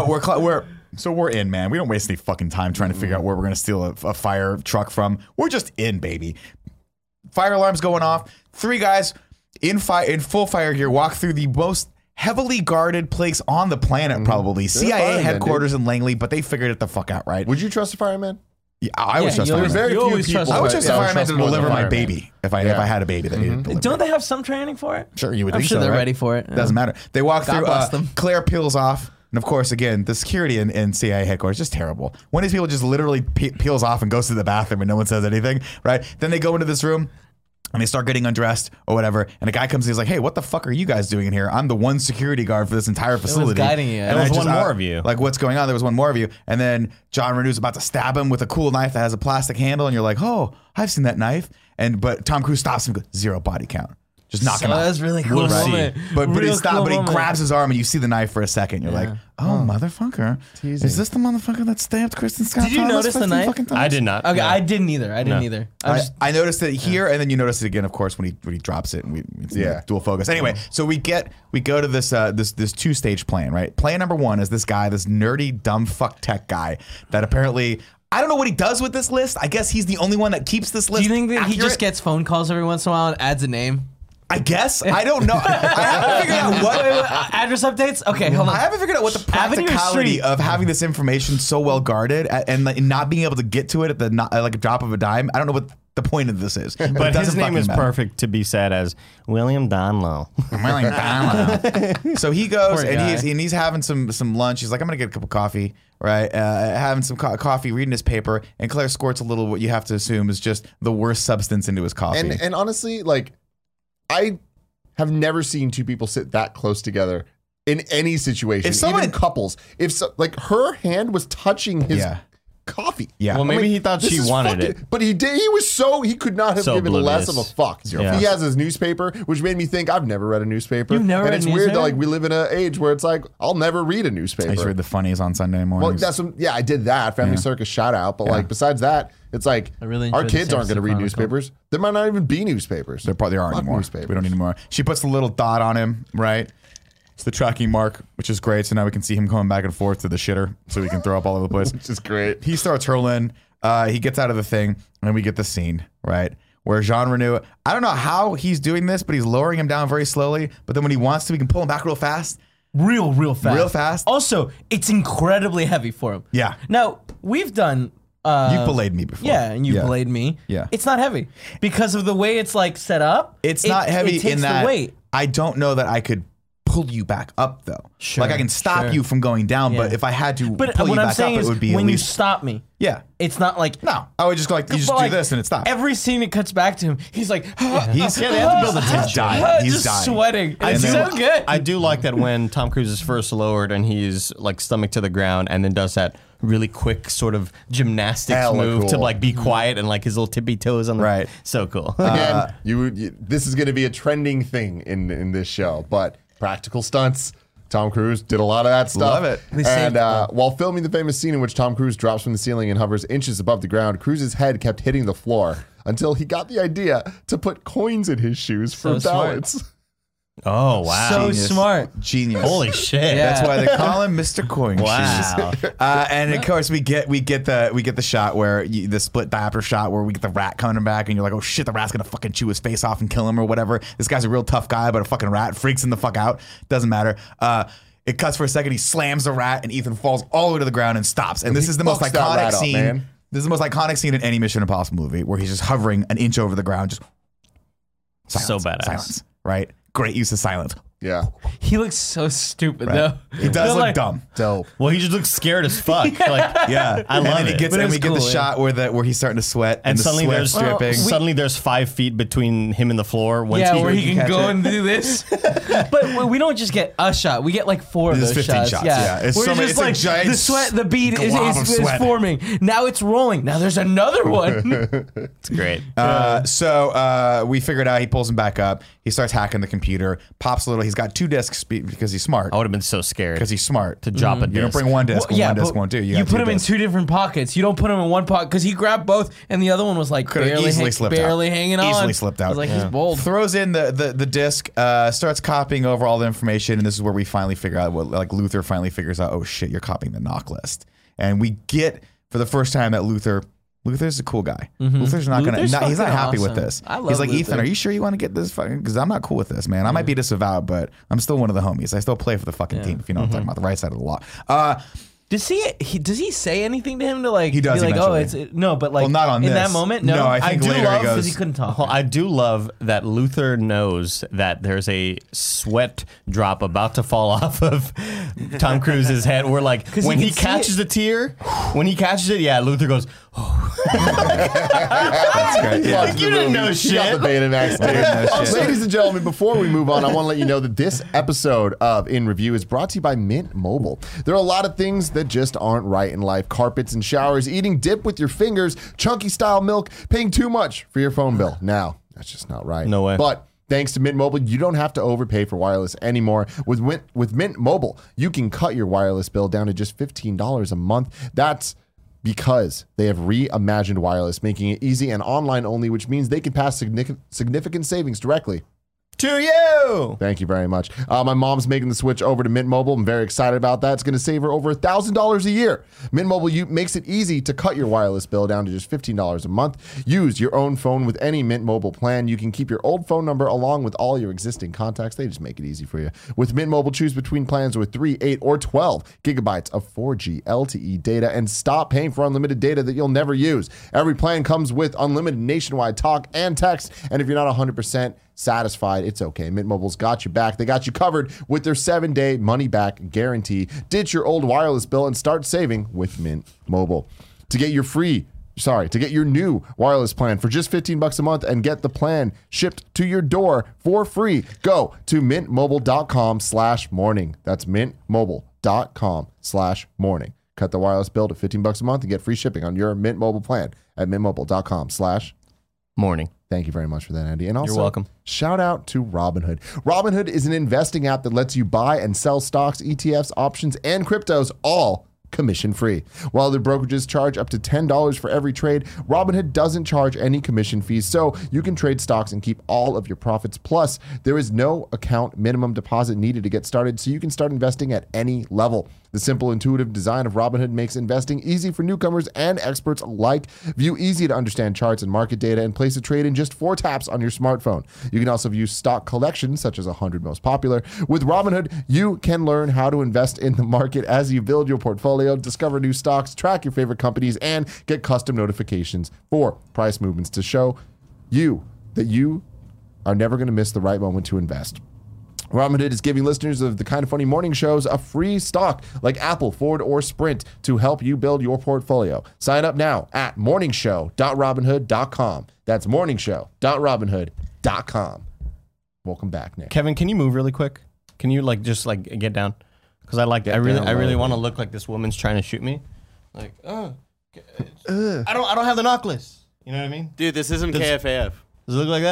So we're in, man. We don't waste any fucking time trying to figure out where we're gonna steal a fire truck from. We're just in, baby. Fire alarm's going off. 3 guys in full fire gear walk through the most heavily guarded place on the planet, probably CIA firemen, headquarters in Langley, but they figured it the fuck out, right? Would you trust a fireman? Yeah, I would trust you firemen. always- Very you few always people. trust I would Yeah, trust a fireman to more than deliver a my fireman. baby if I had a baby that needed delivered. Don't they have some training for it? Sure, you would I'm think sure so, they're right? ready for it. Doesn't matter. They walk God through. bless them. Claire peels off. And of course, again, the security in CIA headquarters is just terrible. One of these people just literally peels off and goes to the bathroom and no one says anything, right? Then they go into this room and they start getting undressed or whatever. And a guy comes in, he's like, hey, what the fuck are you guys doing in here? I'm the one security guard for this entire facility. guiding you. And There I was just- one more of you. Like, what's going on? There was one more of you. And then John Renew's about to stab him with a cool knife that has a plastic handle. And you're like, oh, I've seen that knife. But Tom Cruise stops him and goes, 0 body count. Just knock him out. That's really cool. We'll see. moment. But he Real stopped. cool But he moment. grabs his arm, and you see the knife for a second. You're like, "Oh, motherfucker! Teasing. Is this the motherfucker that stabbed Kristen Scott?" Did you Thomas notice the 15 knife? fucking times? I did not. Okay, No. I didn't either. I didn't No. either. I noticed it here, and then you notice it again, of course, when he drops it, and we Yeah. dual focus. Anyway, so we go to this 2-stage plan, right? Plan number 1 is this guy, this nerdy dumb fuck tech guy that apparently. I don't know what he does with this list. I guess he's the only one that keeps this Do list. you think that he accurate. just gets phone calls every once in a while and adds a name? I guess I don't know. I haven't figured out what. Address updates? Okay, hold on. I haven't figured out what the Avenue or practicality street? of having this information so well guarded and like, not being able to get to it at the like a drop of a dime. I don't know what the point of this is. But, But it his doesn't name fucking is matter. perfect to be said as William Donlow. So he goes Poor and guy. he's having some lunch. He's like, I'm gonna get a cup of coffee, right? Having some coffee, reading his paper, and Claire squirts a little. What you have to assume is just the worst substance into his coffee. And honestly, like, I have never seen 2 people sit that close together in any situation, If someone- even couples. Like her hand was touching his Yeah. coffee. Yeah. Well, maybe he thought this she is wanted fucking- it. But he did. He could not have So given less of a oblivious. fuck. Yeah. He has his newspaper, which made me think I've never read a newspaper. You've never and read it's a weird that newspaper? like we live in an age where it's like I'll never read a newspaper. I just read the funnies on Sunday Well, mornings. that's I did that. Family Circus shout out. But like besides that, it's like I really our enjoyed the kids aren't going to San read Francisco newspapers. There might not even be newspapers. There aren't Fuck anymore. newspapers. We don't need anymore. She puts the little dot on him, right? It's the tracking mark, which is great. So now we can see him coming back and forth to the shitter, so we can throw up all over the place. Which is great. He starts hurling. He gets out of the thing, and we get the scene, right? Where Jean Reno, I don't know how he's doing this, but he's lowering him down very slowly. But then when he wants to, we can pull him back real fast. Real fast. Real fast? Also, it's incredibly heavy for him. Yeah. Now, we've done... You've belayed me before. Yeah, and you belayed me. Yeah. It's not heavy. Because of the way it's like set up. It's not heavy it takes in that the weight. I don't know that I could pull you back up, though. Sure, like I can stop sure. you from going down, but Yeah. if I had to But pull you what I'm back saying up, is it would be when at you least... stop me, Yeah. it's not like... No. I would just go like, you just But, do like, this and it stops. Every scene it cuts back to him, he's like... They have to build a tension. He's dying. He's just dying. sweating. And it's do- so good. I do like that when Tom Cruise is first lowered and he's like stomach to the ground and then does that really quick sort of gymnastics Hella move to cool. like be quiet and like his little tippy toes on the Right. So cool. Again, this is going to be a trending thing in this show, but practical stunts. Tom Cruise did a lot of that stuff. Love it. They saved And while filming the famous scene in which Tom Cruise drops from the ceiling and hovers inches above the ground, Cruise's head kept hitting the floor until he got the idea to put coins in his shoes for So smart. balance. Oh wow. So Genius. smart. Genius. Holy shit. Yeah. That's why they call him Mr. Coin Wow. Shoes. And of course we get the shot where the split diopter shot where we get the rat coming back and you're like, oh shit, the rat's gonna fucking chew his face off and kill him or whatever. This guy's a real tough guy, but a fucking rat freaks him the fuck out. Doesn't matter. It cuts for a second. He slams the rat and Ethan falls all the way to the ground and stops. And this is the most fucks that iconic rat up, scene. man. This is the most iconic scene in any Mission Impossible movie where he's just hovering an inch over the ground, just silence, So badass. silence, right? Great use of silence. Yeah. He looks so stupid Right. though. He does They're look like, dumb. Dope. Well, he just looks scared as fuck. Like, Yeah, I and love then he it. gets, But and it's we get the cool, shot where he's starting to sweat and the suddenly sweat's there's dripping. suddenly there's 5 feet between him and the floor. Once Yeah, where he catch can go it. and do this. But we don't just get a shot. We get like 4 of There's those 15 shots. shots, Yeah. yeah. It's Where so it's many- just it's a like giant the sweat, the bead is glob of is sweat. forming. Now it's rolling. Now there's another one. It's great. So we figured out he pulls him back up. He starts hacking the computer, pops a little. He's got 2 discs because he's smart. I would have been so scared Because he's smart. to drop a You don't disc. bring one disc. Well, one disc but won't do. You got put 2 them in discs. 2 different pockets. You don't put them in one pocket because he grabbed both, and the other one was like Could've barely, easily slipped out. barely hanging on. Easily slipped out. I was like, he's bold. Throws in the disc, starts copying over all the information, and this is where we finally figure out like Luther finally figures out, oh shit, you're copying the knock list, and we get for the first time that Luther's a cool guy. Luther's not Luther's gonna. He's not fucking happy with awesome. this. I love He's like, Luther. Ethan, are you sure you want to get this? Because I'm not cool with this, man. I might be disavowed, but I'm still one of the homies. I still play for the fucking team. If you know what I'm talking about, the right side of the law. Does he say anything to him to like? He does be like, oh, eventually. no, but like Well, not on in this. that moment. No, No, I think do later he love goes- because he couldn't talk. Well, I do love that Luther knows that there's a sweat drop about to fall off of Tom Cruise's head. We're like, 'Cause when he he can see catches the tear, when he catches it, yeah, Luther goes, That's great. Yeah. Watch the You didn't movie. know You got shit. the Betamax, dude. Ladies and gentlemen, before we move on, I want to let you know that this episode of In Review is brought to you by Mint Mobile. There are a lot of things that just aren't right in life. Carpets and showers, eating dip with your fingers, chunky style milk, paying too much for your phone bill. Now, that's just not right. No way. But thanks to Mint Mobile, you don't have to overpay for wireless anymore. With Mint Mobile, you can cut your wireless bill down to just $15 a month. That's because they have reimagined wireless, making it easy and online only, which means they can pass significant savings directly to you. Thank you very much. My mom's making the switch over to Mint Mobile. I'm very excited about that. It's going to save her over $1,000 a year. Mint Mobile makes it easy to cut your wireless bill down to just $15 a month. Use your own phone with any Mint Mobile plan. You can keep your old phone number along with all your existing contacts. They just make it easy for you. With Mint Mobile, choose between plans with 3, 8, or 12 gigabytes of 4G LTE data and stop paying for unlimited data that you'll never use. Every plan comes with unlimited nationwide talk and text. And if you're not 100% satisfied, it's okay. Mint Mobile's got you back. They got you covered with their 7-day money-back guarantee. Ditch your old wireless bill and start saving with Mint Mobile. To get your new wireless plan for just $15 a month and get the plan shipped to your door for free, go to mintmobile.com/morning. That's mintmobile.com/morning. Cut the wireless bill to $15 a month and get free shipping on your Mint Mobile plan at mintmobile.com/morning. Thank you very much for that, Andy. And also, You're welcome. Shout out to Robinhood. Robinhood is an investing app that lets you buy and sell stocks, ETFs, options, and cryptos, all commission-free. While the brokerages charge up to $10 for every trade, Robinhood doesn't charge any commission fees, so you can trade stocks and keep all of your profits. Plus, there is no account minimum deposit needed to get started, so you can start investing at any level. The simple, intuitive design of Robinhood makes investing easy for newcomers and experts alike. View easy-to-understand charts and market data and place a trade in just 4 taps on your smartphone. You can also view stock collections, such as 100 most popular. With Robinhood, you can learn how to invest in the market as you build your portfolio, discover new stocks, track your favorite companies, and get custom notifications for price movements to show you that you are never going to miss the right moment to invest. Robinhood is giving listeners of the Kind of Funny morning shows a free stock like Apple, Ford, or Sprint to help you build your portfolio. Sign up now at morningshow.robinhood.com. That's morningshow.robinhood.com. Welcome back, Nick. Kevin, can you move really quick? Can you just get down? Because I really want to look like this woman's trying to shoot me. Like, I don't have the knock list. You know what I mean? Dude, this isn't KFAF. Does it look like that?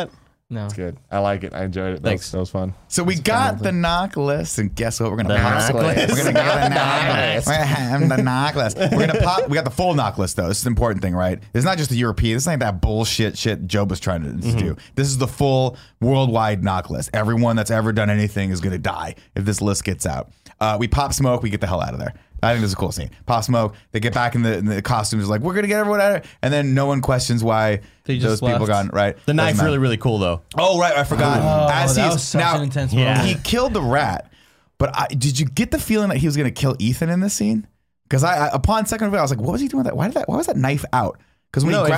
No. It's good. I like it. I enjoyed it. Thanks. That was fun. So we got the knock list, and guess what? We're gonna pop. knock list. We're gonna get the knock list. We're gonna have the knock list. We're gonna pop. We got the full knock list though. This is the important thing, right? It's not just the European. This ain't that bullshit shit Job was trying to do. This is the full worldwide knock list. Everyone that's ever done anything is gonna die if this list gets out. We pop smoke. We get the hell out of there. I think this is a cool scene. Pop smoke. They get back in the costumes. Like, we're gonna get everyone out of here. And then no one questions why They those just people left. gone. Right. The knife Doesn't really, matter. really cool though. Oh, right. I forgot. that he's was such an intense Yeah. moment. he killed the rat. But did you get the feeling that he was gonna kill Ethan in this scene? Because I upon second view, I was like, what was he doing with that? Why was that knife out? Because when No, he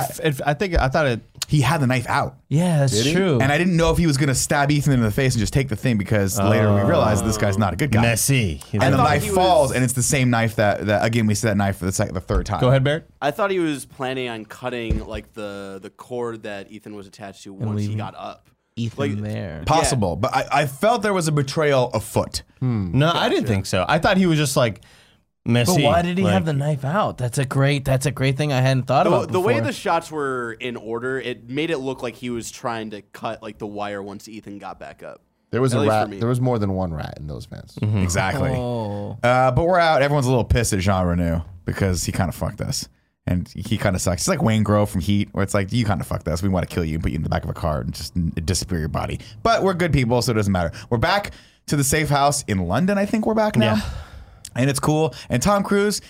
I thought it. he had the knife out. Yeah, that's he? true. And I didn't know if he was going to stab Ethan in the face and just take the thing because later we realized this guy's not a good guy. Messy. And the thought knife he falls, was- and it's the same knife that again we see that knife for the third time. Go ahead, Barrett. I thought he was planning on cutting like the cord that Ethan was attached to once he leaving got up. Ethan there. Possible, but I felt there was a betrayal afoot. No, I didn't think so. I thought he was just like messy. But why did he like- have the knife out? That's a great thing I hadn't thought about The way before. the shots were in order, it made it look like he was trying to cut like the wire once Ethan got back up. There was At a least for rat. me. There was more than one rat in those vents. Exactly. Oh. But we're out. Everyone's a little pissed at Jean Reno because he kind of fucked us. And he kind of sucks. He's like Wayne Grove from Heat, where it's like, you kind of fucked us. We want to kill you and put you in the back of a car and just disappear your body. But we're good people, so it doesn't matter. We're back to the safe house in London, I think we're back now. Yeah. And it's cool. And Tom Cruise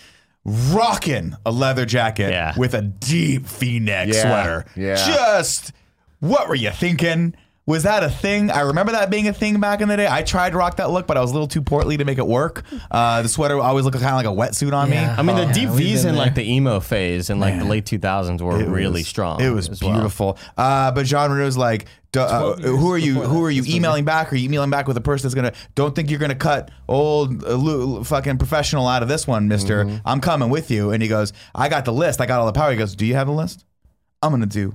rocking a leather jacket Yeah. with a deep V-neck Yeah. sweater. Yeah. Just, what were you thinking? Was that a thing? I remember that being a thing back in the day. I tried to rock that look, but I was a little too portly to make it work. The sweater always looked kind of like a wetsuit on Yeah. me. I mean, the deep we've V's been in like there. the emo phase in like the late 2000s were really strong. It was as well. beautiful. But Jean Reno's like, who are you emailing back? Are you emailing back with a person that's gonna? Don't think you're gonna cut old fucking professional out of this one, Mister. I'm coming with you. And he goes, I got the list. I got all the power. He goes, do you have the list? I'm gonna do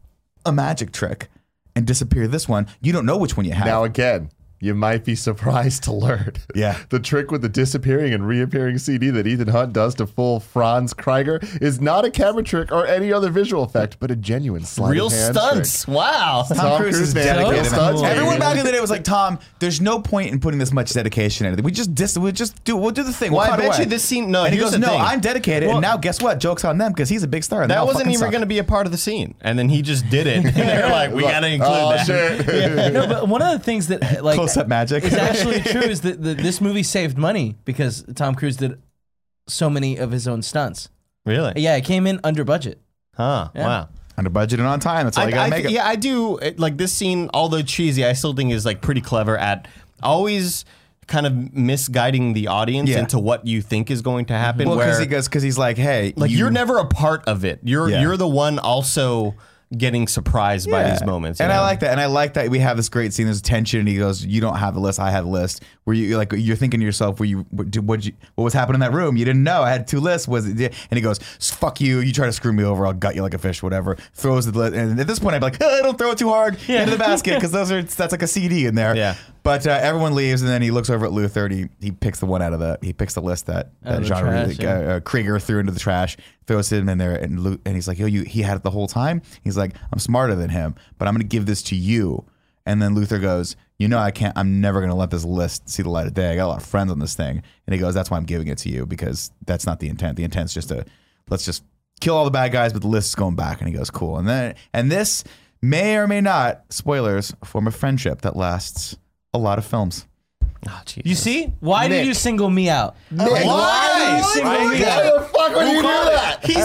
a magic trick and disappear this one. You don't know which one you have. Now again, you might be surprised to learn. Yeah. The trick with the disappearing and reappearing CD that Ethan Hunt does to fool Franz Krieger is not a camera trick or any other visual effect, but a genuine sleight Real of hand stunts. Wow. Tom Cruise is man, dedicated. real stunts, baby. Everyone back in the day was like, Tom, there's no point in putting this much dedication into it. We'll do the thing. Well, We'll I cut bet away. you this scene. No, And he here's goes, the no, thing. I'm dedicated. Well- and now guess what? Joke's on them because he's a big star. And That wasn't even going to be a part of the scene, and then he just did it. And they're like, "We got to include Oh that." shit! No, but one of the things that like Close-up magic. is actually true is that this movie saved money because Tom Cruise did so many of his own stunts. Really? Yeah, it came in under budget. Huh. Yeah. Wow. Under budget and on time. That's all you gotta make it. Yeah, I do. Like this scene, although cheesy, I still think is like pretty clever at always kind of misguiding the audience Yeah. into what you think is going to happen. Well, where because he's like, hey, like you're never a part of it. Yeah. You're the one also getting surprised by these moments. you And I know? like that. And I like that we have this great scene. There's tension, and he goes, "You don't have a list. I have a list." Where you're thinking to yourself, what was happening in that room? You didn't know. I had two lists. And he goes, "Fuck you. You try to screw me over. I'll gut you like a fish. Whatever." Throws the list. And at this point, I'm like, "Don't throw it too hard into the basket because that's like a CD in there." Yeah. But everyone leaves, and then he looks over at Luther, and he picks the one out of he picks the list that Out of the Jean trash, yeah. Krieger threw into the trash, throws it in there, and he's like, "Yo, he had it the whole time." He's like, "I'm smarter than him, but I'm gonna give this to you." And then Luther goes, I'm never gonna let this list see the light of day. I got a lot of friends on this thing. And he goes, "That's why I'm giving it to you, because that's not the intent. The intent's just let's just kill all the bad guys, but the list is going back." And he goes, "Cool." And this may or may not, spoilers, form a friendship that lasts a lot of films. Oh, Jesus. You see? Why did Nick. you single me out? Why did you single me out? Why the fuck would you do that? He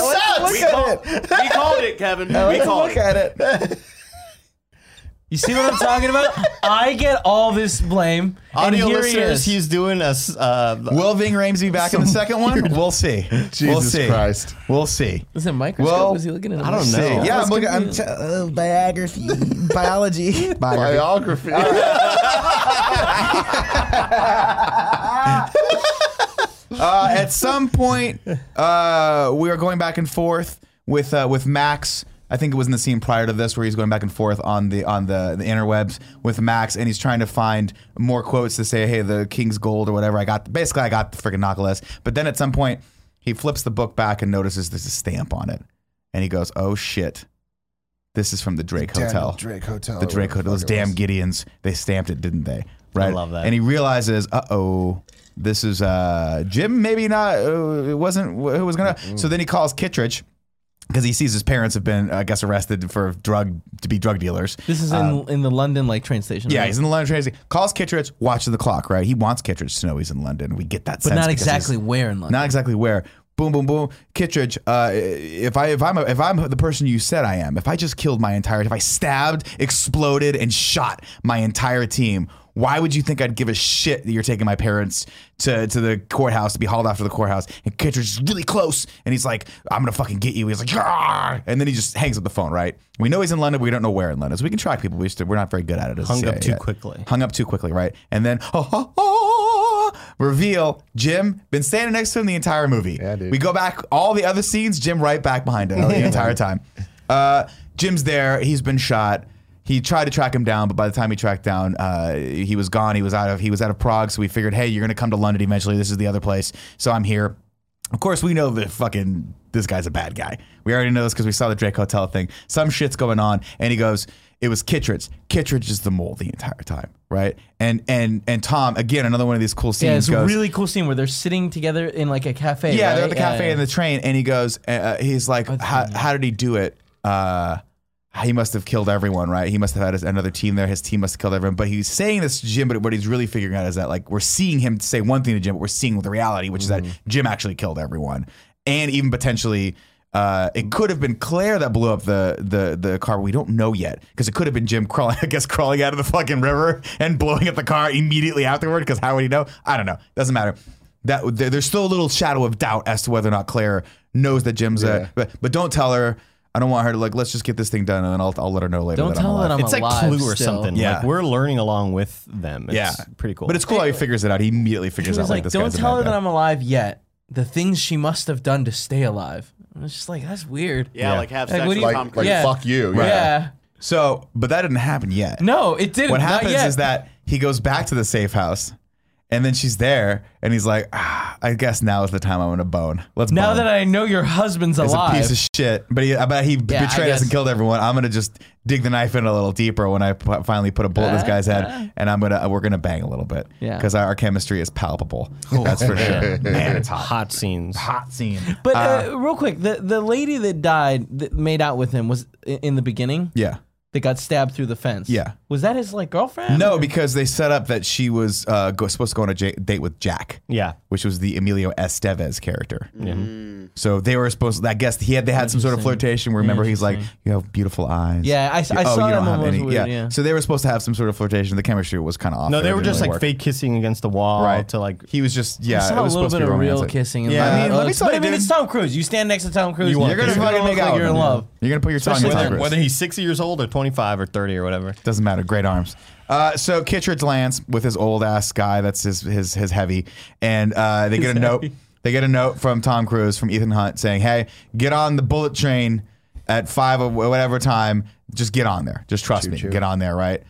sucks. We called it, Kevin. We called Look it. at it. You see what I'm talking about? I get all this blame, and Audio here he listeners, is. he's doing a Will Ving Rhames be back in the second one? We'll see. We'll Jesus see. Christ. We'll see. Is it a microscope? Well, is he looking at? I don't know. Yeah, I'm That's looking. confusing. Biography, biology. Biography. At some point, we are going back and forth with Max. I think it was in the scene prior to this where he's going back and forth on the interwebs with Max, and he's trying to find more quotes to say, "Hey, the King's Gold" or whatever. I got the freaking knock list. But then at some point, he flips the book back and notices there's a stamp on it, and he goes, "Oh shit, This is from the Drake Hotel. Drake Hotel. The Drake Hotel. Those damn Gideons. They stamped it, didn't they? Right. I love that. And he realizes, this is Jim. Maybe not. It wasn't who was gonna. So then he calls Kittredge because he sees his parents have been, I guess, arrested for drug dealers. This is in the London train station. Yeah, right? he's in the London train station. Calls Kittredge, watches the clock. Right. He wants Kittredge to know he's in London. We get that but sense. not because exactly where in London. Not exactly where. Boom, boom, boom. Kittredge, if I'm the person you said I am, if I just killed my entire, if I stabbed, exploded, and shot my entire team, why would you think I'd give a shit that you're taking my parents to the courthouse to be hauled off to the courthouse? And Kittredge is really close, and he's like, I'm gonna fucking get you. He's like, "Yarr!" And then he just hangs up the phone. Right? We know he's in London, but we don't know where in London. So we can track people. We're not very good at it. Hung up too quickly. Hung up too quickly, right? And then reveal, Jim been standing next to him the entire movie. Yeah, dude. We go back all the other scenes, Jim right back behind him the entire time. Jim's there. He's been shot. He tried to track him down, but by the time he tracked down, he was gone. He was out of Prague. So we figured, hey, you're gonna come to London eventually. This is the other place. So I'm here. Of course, we know that fucking this guy's a bad guy. We already know this because we saw the Drake Hotel thing. Some shit's going on, and he goes, it was Kittredge. Kittredge is the mole the entire time, right? And Tom, again, another one of these cool scenes. Yeah, it's goes, a really cool scene where they're sitting together in like a cafe. yeah, right? they're at the cafe Yeah. in the train, and he goes, he's like, how did he do it? He must have killed everyone, right? He must have had another team there. His team must have killed everyone. But he's saying this to Jim, but what he's really figuring out is that like we're seeing him say one thing to Jim, but we're seeing the reality, which is that Jim actually killed everyone. And even potentially, it could have been Claire that blew up the car, but we don't know yet. Because it could have been Jim crawling out of the fucking river and blowing up the car immediately afterward, because how would he know? I don't know. Doesn't matter. There's still a little shadow of doubt as to whether or not Claire knows that Jim's but don't tell her. I don't want her to like, let's just get this thing done, and then I'll let her know later. Don't that tell her that I'm It's like alive Clue or still. something. Yeah. Like we're learning along with them. It's pretty cool. But it's cool how he figures it out. He immediately figures She out was like like, this don't guy's a tell bad her that guy. I'm alive yet. The things she must have done to stay alive. I was just like, that's weird. Yeah, like have Like, sex what do with you- Tom Like, Cruise. Yeah. fuck you. Yeah. So, but that didn't happen yet. No, it didn't. What Not happens yet. is that he goes back to the safe house, and then she's there, and he's like, I guess now is the time I'm gonna bone. Let's now bone. that I know your husband's He's alive. a piece of shit, but he I betrayed us and guess. killed everyone. I'm gonna just dig the knife in a little deeper when I finally put a bullet in this guy's head, and we're gonna bang a little bit, Yeah. because our chemistry is palpable. That's for sure. Man, it's hot. hot scenes. Hot scene. But real quick, the lady that died, that made out with him, was in the beginning. Yeah. That got stabbed through the fence. Yeah. Was that his like girlfriend? No, or- because they set up that she was supposed to go on a date with Jack. Yeah. Which was the Emilio Estevez character. So they were supposed. I guess they had some sort of flirtation. Where remember he's like, you have beautiful eyes. Yeah, I saw you that don't have moment. any. Was weird, yeah. So they were supposed to have some sort of flirtation. The chemistry was kind of off. No, It they were didn't just really like work. fake kissing against the wall Right. to like. He was just I saw it was a little supposed bit to be of real romantic. kissing. In Yeah, that. I mean, let me tell you, I mean, dude. it's Tom Cruise. You stand next to Tom Cruise. You want You're gonna You're fucking look make like out. you're in with him. love. You're gonna put your tongue in Whether, Tom Cruise. whether he's 60 years old or 25 or 30 or whatever. Doesn't matter. Great arms. So Kittredge lands with his old ass guy. That's his heavy, and they get a note. They get a note from Tom Cruise from Ethan Hunt saying, "Hey, get on the bullet train at 5 or whatever time. Just get on there. Just trust me. Choo-choo. Get on there, right?"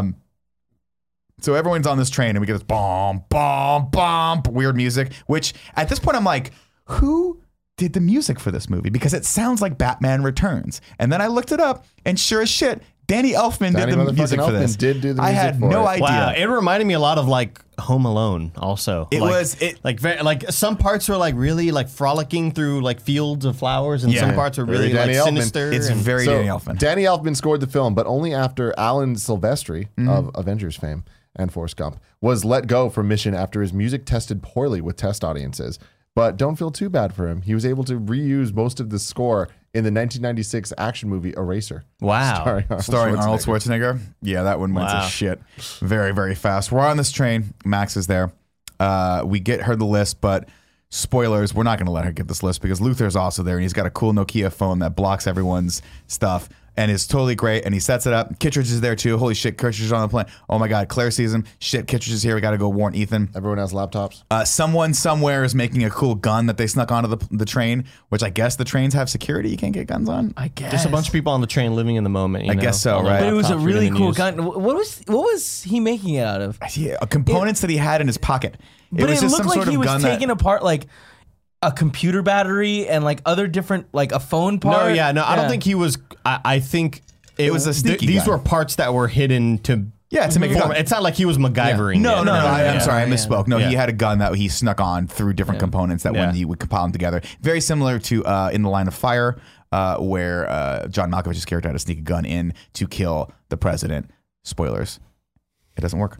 So everyone's on this train, and we get this bomb, bomb, bomb, weird music. Which at this point, I'm like, who did the music for this movie? Because it sounds like Batman Returns. And then I looked it up, and sure as shit, Danny Elfman Danny did the music motherfucking for this. Elfman did do the I music had for no it. idea. Wow, it reminded me a lot of like Home Alone. Also, It Like- was- it- like very, like some parts were like really like frolicking through like fields of flowers, and Yeah. some parts were Very really like Danny Elfman. sinister. It's and- very So, Danny Elfman. Danny Elfman scored the film, but only after Alan Silvestri of Avengers fame and Forrest Gump was let go from mission after his music tested poorly with test audiences. But don't feel too bad for him. He was able to reuse most of the score in the 1996 action movie Eraser. Wow. Starring Arnold Schwarzenegger. Yeah, that one went Wow. to shit very, very fast. We're on this train. Max is there. We get her the list, but spoilers, we're not going to let her get this list because Luther's also there, and he's got a cool Nokia phone that blocks everyone's stuff and is totally great, and he sets it up. Kittredge is there too. Holy shit, Kittredge is on the plane. Oh my God, Claire sees him. Shit, Kittredge is here. We got to go warn Ethan. Everyone has laptops. Someone somewhere is making a cool gun that they snuck onto the train, which I guess the trains have security. You can't get guns on. I guess. Just a bunch of people on the train living in the moment. You I know, guess so, all their right? But it was a laptops really reading the cool news. gun. What was he making it out of? Yeah, components that he had in his pocket. But was it just looked some like sort he of was gun taking apart like a computer battery and like other different, like a phone part. I don't think he was. I think it was a sneaky These guy. were parts that were hidden to. Yeah, to make a gun. It's not like he was MacGyvering. No, it. I'm sorry, I yeah. misspoke. No, Yeah. he had a gun that he snuck on through different components that when Yeah. you would compile them together. Very similar to In the Line of Fire, where John Malkovich's character had to sneak a gun in to kill the president. Spoilers. It doesn't work.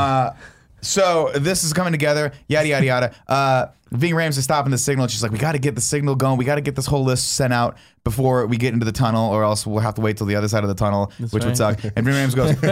So this is coming together, yada, yada, yada. Ving Rhames is stopping the signal. She's like, we got to get the signal going. We got to get this whole list sent out before we get into the tunnel, or else we'll have to wait till the other side of the tunnel, which would suck. And Ving Rhames goes,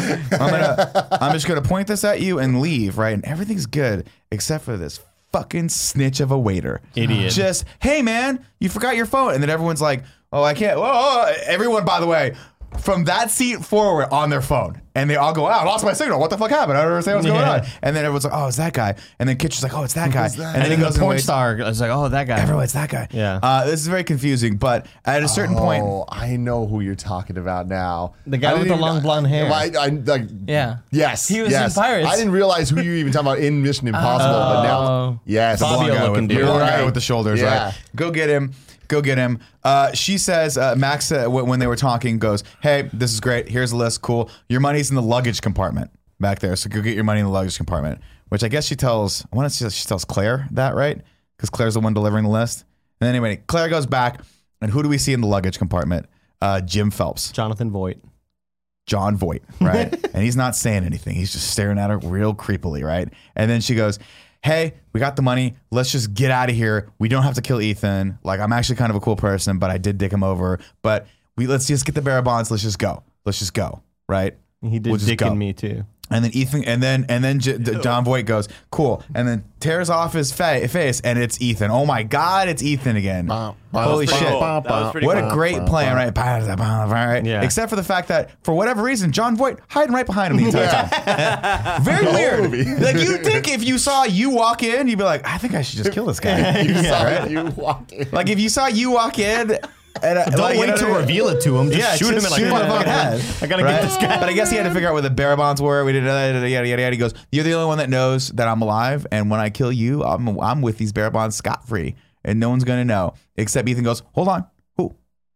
cool, I'm just going to point this at you and leave, right? And everything's good, except for this fucking snitch of a waiter. Idiot. Just, hey, man, you forgot your phone. And then everyone's like, oh, I can't. Oh, everyone, by the way, from that seat forward on their phone. And they all go, I lost my signal. What the fuck happened? I don't understand what's going on. And then everyone's like, oh, it's that guy. And then Kitcher's like, oh, it's that guy. that? And then he goes the and porn waits. star. I was like, oh, that guy. Everyone, it's that guy. Yeah. This is very confusing, but at a certain point, Oh, I know who you're talking about now. The guy I with didn't the long blonde hair. Yes. He was in yes. Pirates. I didn't realize who you were even talking about in Mission Impossible, but now, yes. the blonde guy Fabio-looking with, dude. the blonde guy Right. with the shoulders, Yeah. right? Go get him. Go get him. She says, Max, when they were talking, goes, hey, this is great. Here's a list. Cool. Your money's in the luggage compartment back there. So go get your money in the luggage compartment, which I guess she tells, I want to say she tells Claire that, right? Because Claire's the one delivering the list. And then anyway, Claire goes back, and who do we see in the luggage compartment? Jim Phelps. Jonathan Voight. John Voight, right? And he's not saying anything. He's just staring at her real creepily, right? And then she goes, hey, we got the money. Let's just get out of here. We don't have to kill Ethan. Like, I'm actually kind of a cool person, but I did dick him over. But let's just get the bearer bonds. Let's just go. Let's just go, right? He did We'll just dick go. in me too. And then Ethan, and then John Voight goes, cool, and then tears off his face, and it's Ethan. Oh my God, it's Ethan again. Holy pretty shit! cool. That was pretty What cool. a great plan, right? Right? Yeah. Except for the fact that for whatever reason, John Voight hiding right behind him the entire time. Very weird. movie. Like you'd think if you saw you walk in, you'd be like, I think I should just kill this guy. You saw right? you walk in. Like if you saw you walk in. And, Don't like, wait you know to what I mean? reveal it to him. Just shoot him in just like shoot him in the fucking fucking head. I gotta get this guy. But I guess he had to figure out where the bearer bonds were. We did yada yada yada. He goes, "You're the only one that knows that I'm alive, and when I kill you, I'm with these bearer bonds scot free, and no one's gonna know." Except Ethan goes, "Hold on, who?"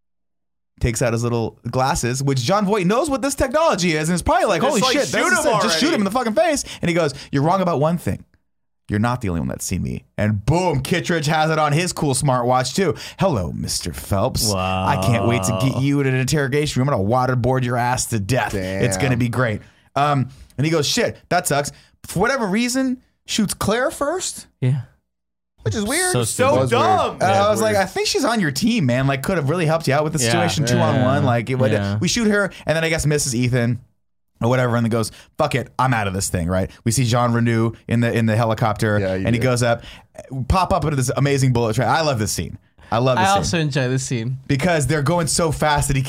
Takes out his little glasses, which John Voight knows what this technology is, and is probably like, Just, "Holy like, shit, shoot that's him it. Just shoot already." him in the fucking face." And he goes, "You're wrong about one thing." You're not the only one that's seen me. And boom, Kittredge has it on his cool smartwatch too. Hello, Mr. Phelps. Wow. I can't wait to get you in an interrogation room. I'm gonna waterboard your ass to death. Damn. It's gonna be great. And he goes, shit, that sucks. For whatever reason, shoots Claire first, Yeah. which is weird. So So was dumb. weird. I was like, I think she's on your team, man. Like, could have really helped you out with the Yeah. situation 2-on-1. Like, it would. Yeah. We shoot her, and then I guess misses Ethan or whatever, and then goes, "Fuck it, I'm out of this thing." Right? We see Jean Reno in the helicopter, Yeah, you and he did. goes up, pop up into this amazing bullet train. I love this scene. I love this I scene also enjoy this scene. because they're going so fast that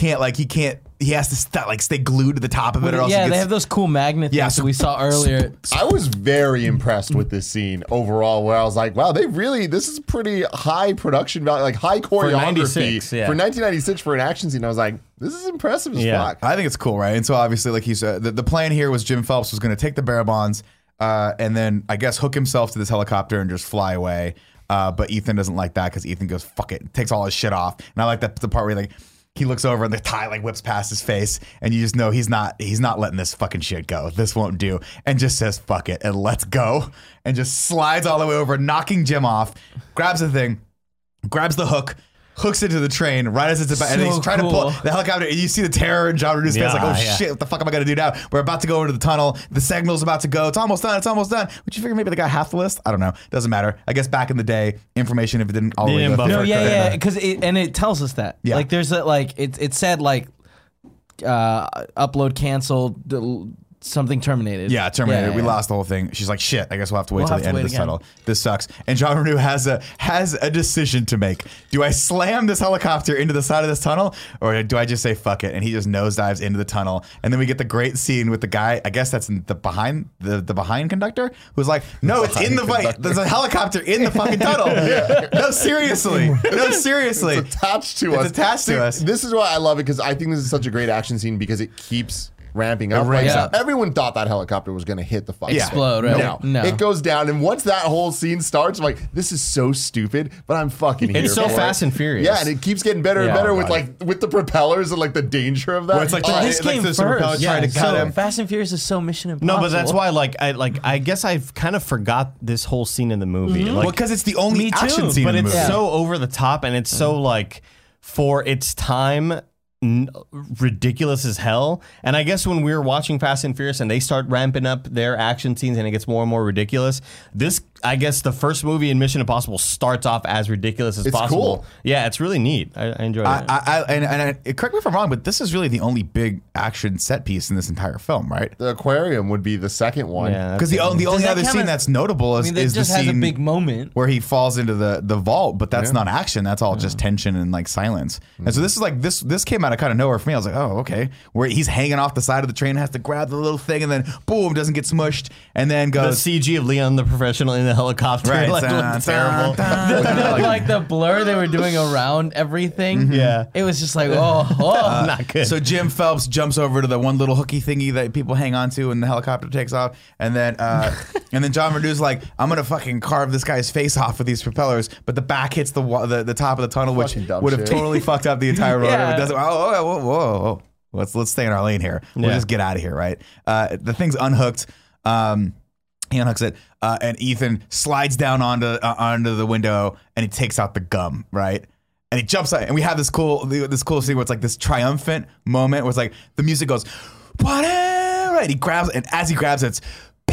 he has to stay glued to the top of it, or else he Yeah, gets, they have those cool magnet things Yeah, that we saw earlier. I was very impressed with this scene overall, where I was like, wow, this is pretty high production value, like high choreography. 96, yeah. For 1996 for an action scene, I was like, this is impressive as Yeah. fuck. I think it's cool, right? And so obviously, like he said, the plan here was Jim Phelps was going to take the bearer bonds and then I guess hook himself to this helicopter and just fly away. But Ethan doesn't like that because Ethan goes, fuck it, takes all his shit off. And I like the part where he looks over and the tie like whips past his face, and you just know he's not letting this fucking shit go. This won't do, and just says fuck it and let's go, and just slides all the way over, knocking Jim off, grabs the thing, grabs the hook, hooks it to the train right as it's about, and he's trying to pull cool. the helicopter, and you see the terror in John Reno's face, like, oh Yeah. shit, what the fuck am I gonna do now? We're about to go into the tunnel, the signal's about to go, it's almost done. Would you figure maybe they got half the list? I don't know, doesn't matter. I guess back in the day, information, if it didn't already Didn't go buffer. through. No, yeah, because it tells us that. Yeah. Like there's a it said like upload canceled, something terminated. Yeah, terminated. Yeah, We yeah. lost the whole thing. She's like, shit, I guess we'll have to wait We'll till have the to end of wait this again. tunnel. This sucks. And John Reno has a decision to make. Do I slam this helicopter into the side of this tunnel, or do I just say fuck it? And he just nosedives into the tunnel. And then we get the great scene with the guy, I guess that's in the behind conductor, who's like, no, it's in the fight. There's a helicopter in the fucking tunnel. No, seriously. It's attached to us. It's attached to us. This is why I love it, because I think this is such a great action scene because it keeps ramping up. ramps Like, up. everyone thought that helicopter was going to hit the fucking Explode, right? No. No. It goes down, and once that whole scene starts, I'm like, this is so stupid, but I'm fucking here It's so for Fast it. and Furious. Yeah, and it keeps getting better and Yeah, better oh with God. with the propellers and like the danger of that. Where it's like, Oh, This It's like came the super power first. trying to cut him. Fast and Furious is so Mission No, Impossible. but that's why, I guess I've kind of forgot this whole scene in the movie. Like, Well, because it's the only Me too, action scene but in the it's movie. so over the top, and it's so like for its time. Ridiculous as hell. And I guess when we were watching Fast and Furious and they start ramping up their action scenes and it gets more and more ridiculous, this, I guess, the first movie in Mission Impossible starts off as ridiculous as It's possible. cool. Yeah, it's really neat. I enjoy it. Correct me if I'm wrong, but this is really the only big action set piece in this entire film, right? the aquarium would be the second one. Yeah, Because the only that other count scene as- that's notable I is, mean, that is the just has a scene big moment. where he falls into the vault, but that's Yeah. not action. That's all just tension and like silence. And so this is like this came out of kind of nowhere for me. I was like, oh, okay. Where he's hanging off the side of the train, has to grab the little thing, and then boom, doesn't get smushed, and then the goes CG of Leon the Professional in the helicopter, right. like, dun, looked terrible. dun, dun, dun. Like the blur they were doing around everything. Yeah. It was just like, oh. Not good. So Jim Phelps jumps over to the one little hooky thingy that people hang on to, and the helicopter takes off. And then John Verdue's like, "I'm gonna fucking carve this guy's face off with these propellers," but the back hits the top of the tunnel, which Fucking dumb would have shit. totally fucked up the entire road. Yeah. It doesn't. Whoa. Let's stay in our lane here. We'll Yeah. just get out of here, right? The thing's unhooked. He unhooks it, and Ethan slides down onto the window, and he takes out the gum, right? And he jumps out, and we have this cool scene where it's like this triumphant moment where it's like the music goes, whatever, right? He grabs, and as he grabs it, it's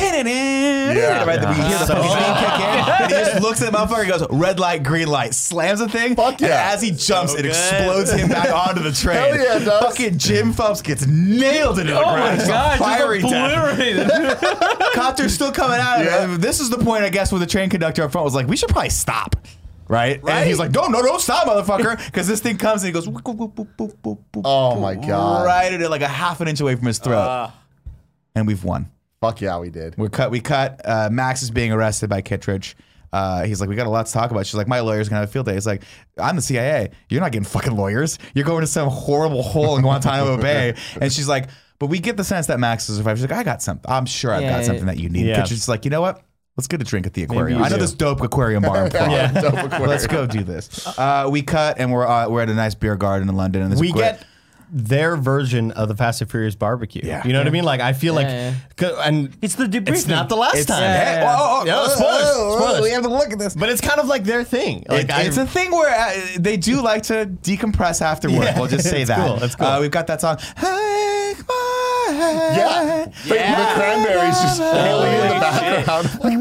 Yeah. right? We hear the So fucking good. thing kick in, and he just looks at the motherfucker and goes, red light, green light, slams the thing. Fuck and yeah. as he jumps, So it good. explodes him back onto the train. Hell yeah, it does. Fucking Jim Phelps gets nailed into the Oh ground. my Just a god, fiery just death. obliterated. Copter's still coming out. Yeah. And this is the point, I guess, where the train conductor up front was like, we should probably stop. Right? And he's like, no, don't stop, motherfucker. Because this thing comes and he goes, whoop, whoop, whoop, whoop, whoop, whoop, Oh my God. right at it, like a half an inch away from his throat. And we've won. Fuck yeah, we did. We cut. Max is being arrested by Kittredge. He's like, we got a lot to talk about. She's like, my lawyer's gonna have a field day. He's like, I'm the CIA. You're not getting fucking lawyers. You're going to some horrible hole in Guantanamo Bay. And she's like, but we get the sense that Max is survived. She's like, I got something. I'm sure I've got something that you need. Yeah. Kittredge's like, you know what? Let's get a drink at the aquarium. you I know do. this dope aquarium bar in Prague. Dope aquarium. Let's go do this. We cut and we're at a nice beer garden in London. And there's We a great- get their version of the Fast and Furious barbecue. Yeah. You know what I mean? Like, I feel Yeah, and It's the debriefing. it's not the last time. Hey, Yeah, spoilers. We have to look at this. But it's kind of like their thing. Like, It's a thing where they do like to decompress after work. Yeah, We'll just say it's that. cool, it's cool. We've got that song. Take my hand. Yeah. The cranberries just hailing in the background. Like,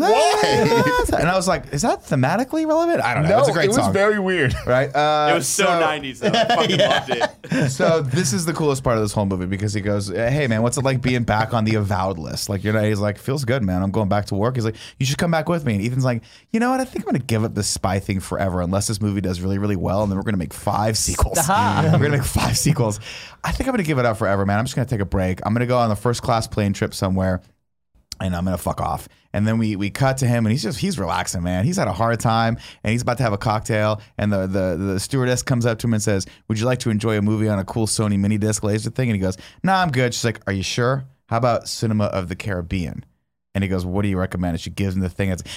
why? And I was like, is that thematically relevant? I don't know. No, It's a great it was song. very weird. Right? It was so 90s though. I fucking loved it. So this is the coolest part of this whole movie because he goes, hey man, what's it like being back on the avowed list? Like, he's like, feels good, man. I'm going back to work. He's like, you should come back with me. And Ethan's like, you know what? I think I'm going to give up this spy thing forever unless this movie does really, really well. And then we're going to make 5 sequels. We're going to make 5 sequels. I think I'm going to give it up forever, man. I'm just going to take a break. I'm going to go on a first class plane trip somewhere. And I'm gonna fuck off. And then we cut to him, and he's relaxing, man. He's had a hard time, and he's about to have a cocktail. And the stewardess comes up to him and says, "Would you like to enjoy a movie on a cool Sony mini disc laser thing?" And he goes, "Nah, I'm good." She's like, "Are you sure? How about Cinema of the Caribbean?" And he goes, "What do you recommend?" And she gives him the thing. It's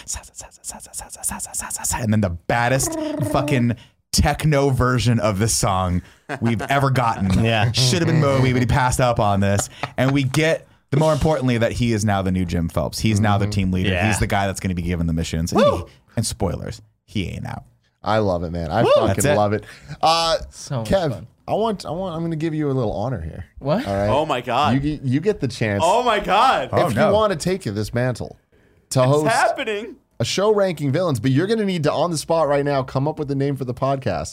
and then the baddest fucking techno version of this song we've ever gotten. Yeah. Should have been Moby, but he passed up on this. And we get. The more importantly, that he is now the new Jim Phelps. He's now the team leader. Yeah. He's the guy that's going to be given the missions. And spoilers, he ain't out. I love it, man. I That's fucking it. love it. So much Kev, fun. I'm going to give you a little honor here. What? All right. Oh my God. You get the chance. Oh my God. Oh, if no. you want to take this mantle to What's host happening? a show ranking villains, but you're going to need to on the spot right now come up with the name for the podcast.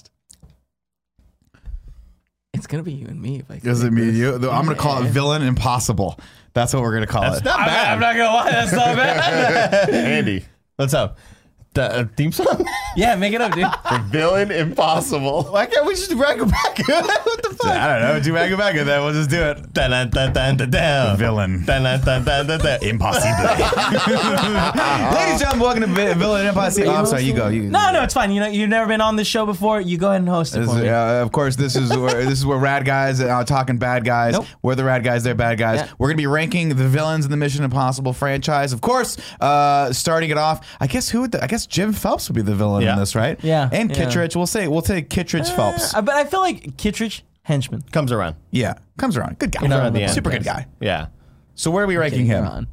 It's gonna be you and me. If I Does it mean you? I'm going to call it Villain Impossible. That's what we're going to call it. not bad. I'm not gonna lie. That's not bad. Andy, What's up? The theme song? Yeah, make it up, dude. Villain Impossible. Why can't we just go back? What the fuck? I don't know. Do Magabaga then. We'll just do it. Villain. Impossible. Ladies and gentlemen, welcome to Villain Impossible. I'm sorry, you go. No, it's fine. You know, you've never been on this show before. You go ahead and host it for me. Of course, this is where rad guys are talking bad guys. Nope. We're the rad guys, they're bad guys. Yeah. We're gonna be ranking the villains in the Mission Impossible franchise. Of course, starting it off, I guess Jim Phelps would be the villain in this, right? Yeah. And Yeah. Kittredge. We'll take Kittredge Phelps. But I feel like Kittredge henchman. Comes around. Yeah, comes around. Good guy. You know, at the end. Super good guy. Yeah. So where are we ranking him? Ron.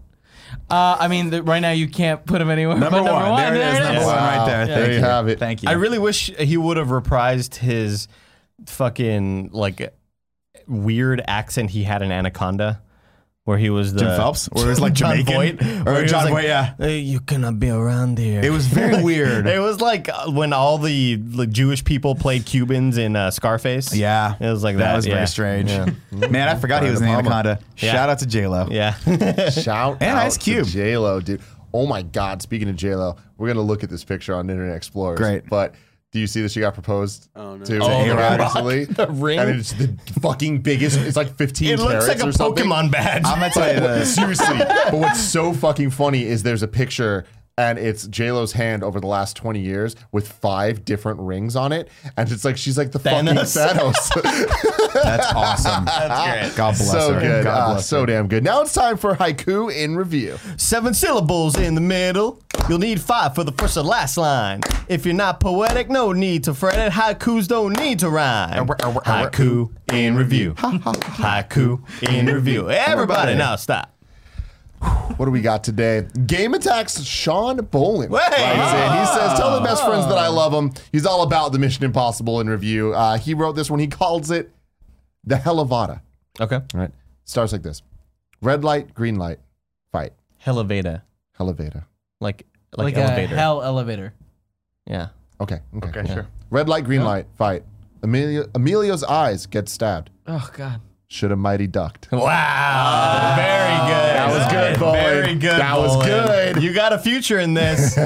I mean, right now you can't put him anywhere. Number but one. There it is. Number is. one right there. There you have it. Thank you. I really wish he would have reprised his fucking like weird accent he had in Anaconda, where he was the Jim Phelps? Or it was like John Jamaican? Voight, Or where he was John like, Voight, yeah. "Hey, you cannot be around here. It was very weird. It was like when all the Jewish people played Cubans in Scarface. Yeah. It was like that. That was yeah. very strange. Yeah. Man, I forgot he was in Brian De Palma. Anaconda. Yeah. Shout out to J-Lo. Yeah. Shout And out Ice Cube. to J-Lo, dude. Oh my God, speaking of J-Lo, we're going to look at this picture on Internet Explorer. Great. But do you see that she got proposed to the A-Rod rock, recently? the ring. And it's the fucking biggest, it's like 15 It looks carats like a or something. Pokemon badge. I'm going to tell you this. Seriously. But what's so fucking funny is there's a picture and it's J-Lo's hand over the last 20 years with 5 different rings on it. And it's like, she's like the Thanos. fucking Thanos. That's awesome. That's great. God bless So her. good. God bless So her. damn good. Now it's time for Haiku in Review. 7 syllables in the middle. You'll need 5 for the first and last line. If you're not poetic, no need to fret it. Haikus don't need to rhyme. Haiku in review. Haiku in review. Everybody, now stop. What do we got today? Game Attacks Sean Bolin. Hey! He says, tell the best friends that I love him. He's all about the Mission Impossible in review. He wrote this one. He calls it the Hellavada. Okay. All right. Starts like this. Red light, green light, fight. Hellavada. Hellavada. Like Like elevator. a hell elevator. Yeah. Okay. Okay, sure. Red light, green light, fight. Emilio's eyes get stabbed. Oh God. Should have mighty ducked. Wow. Very good. That was good, Bolin. Very good. That was Bolin. good. You got a future in this.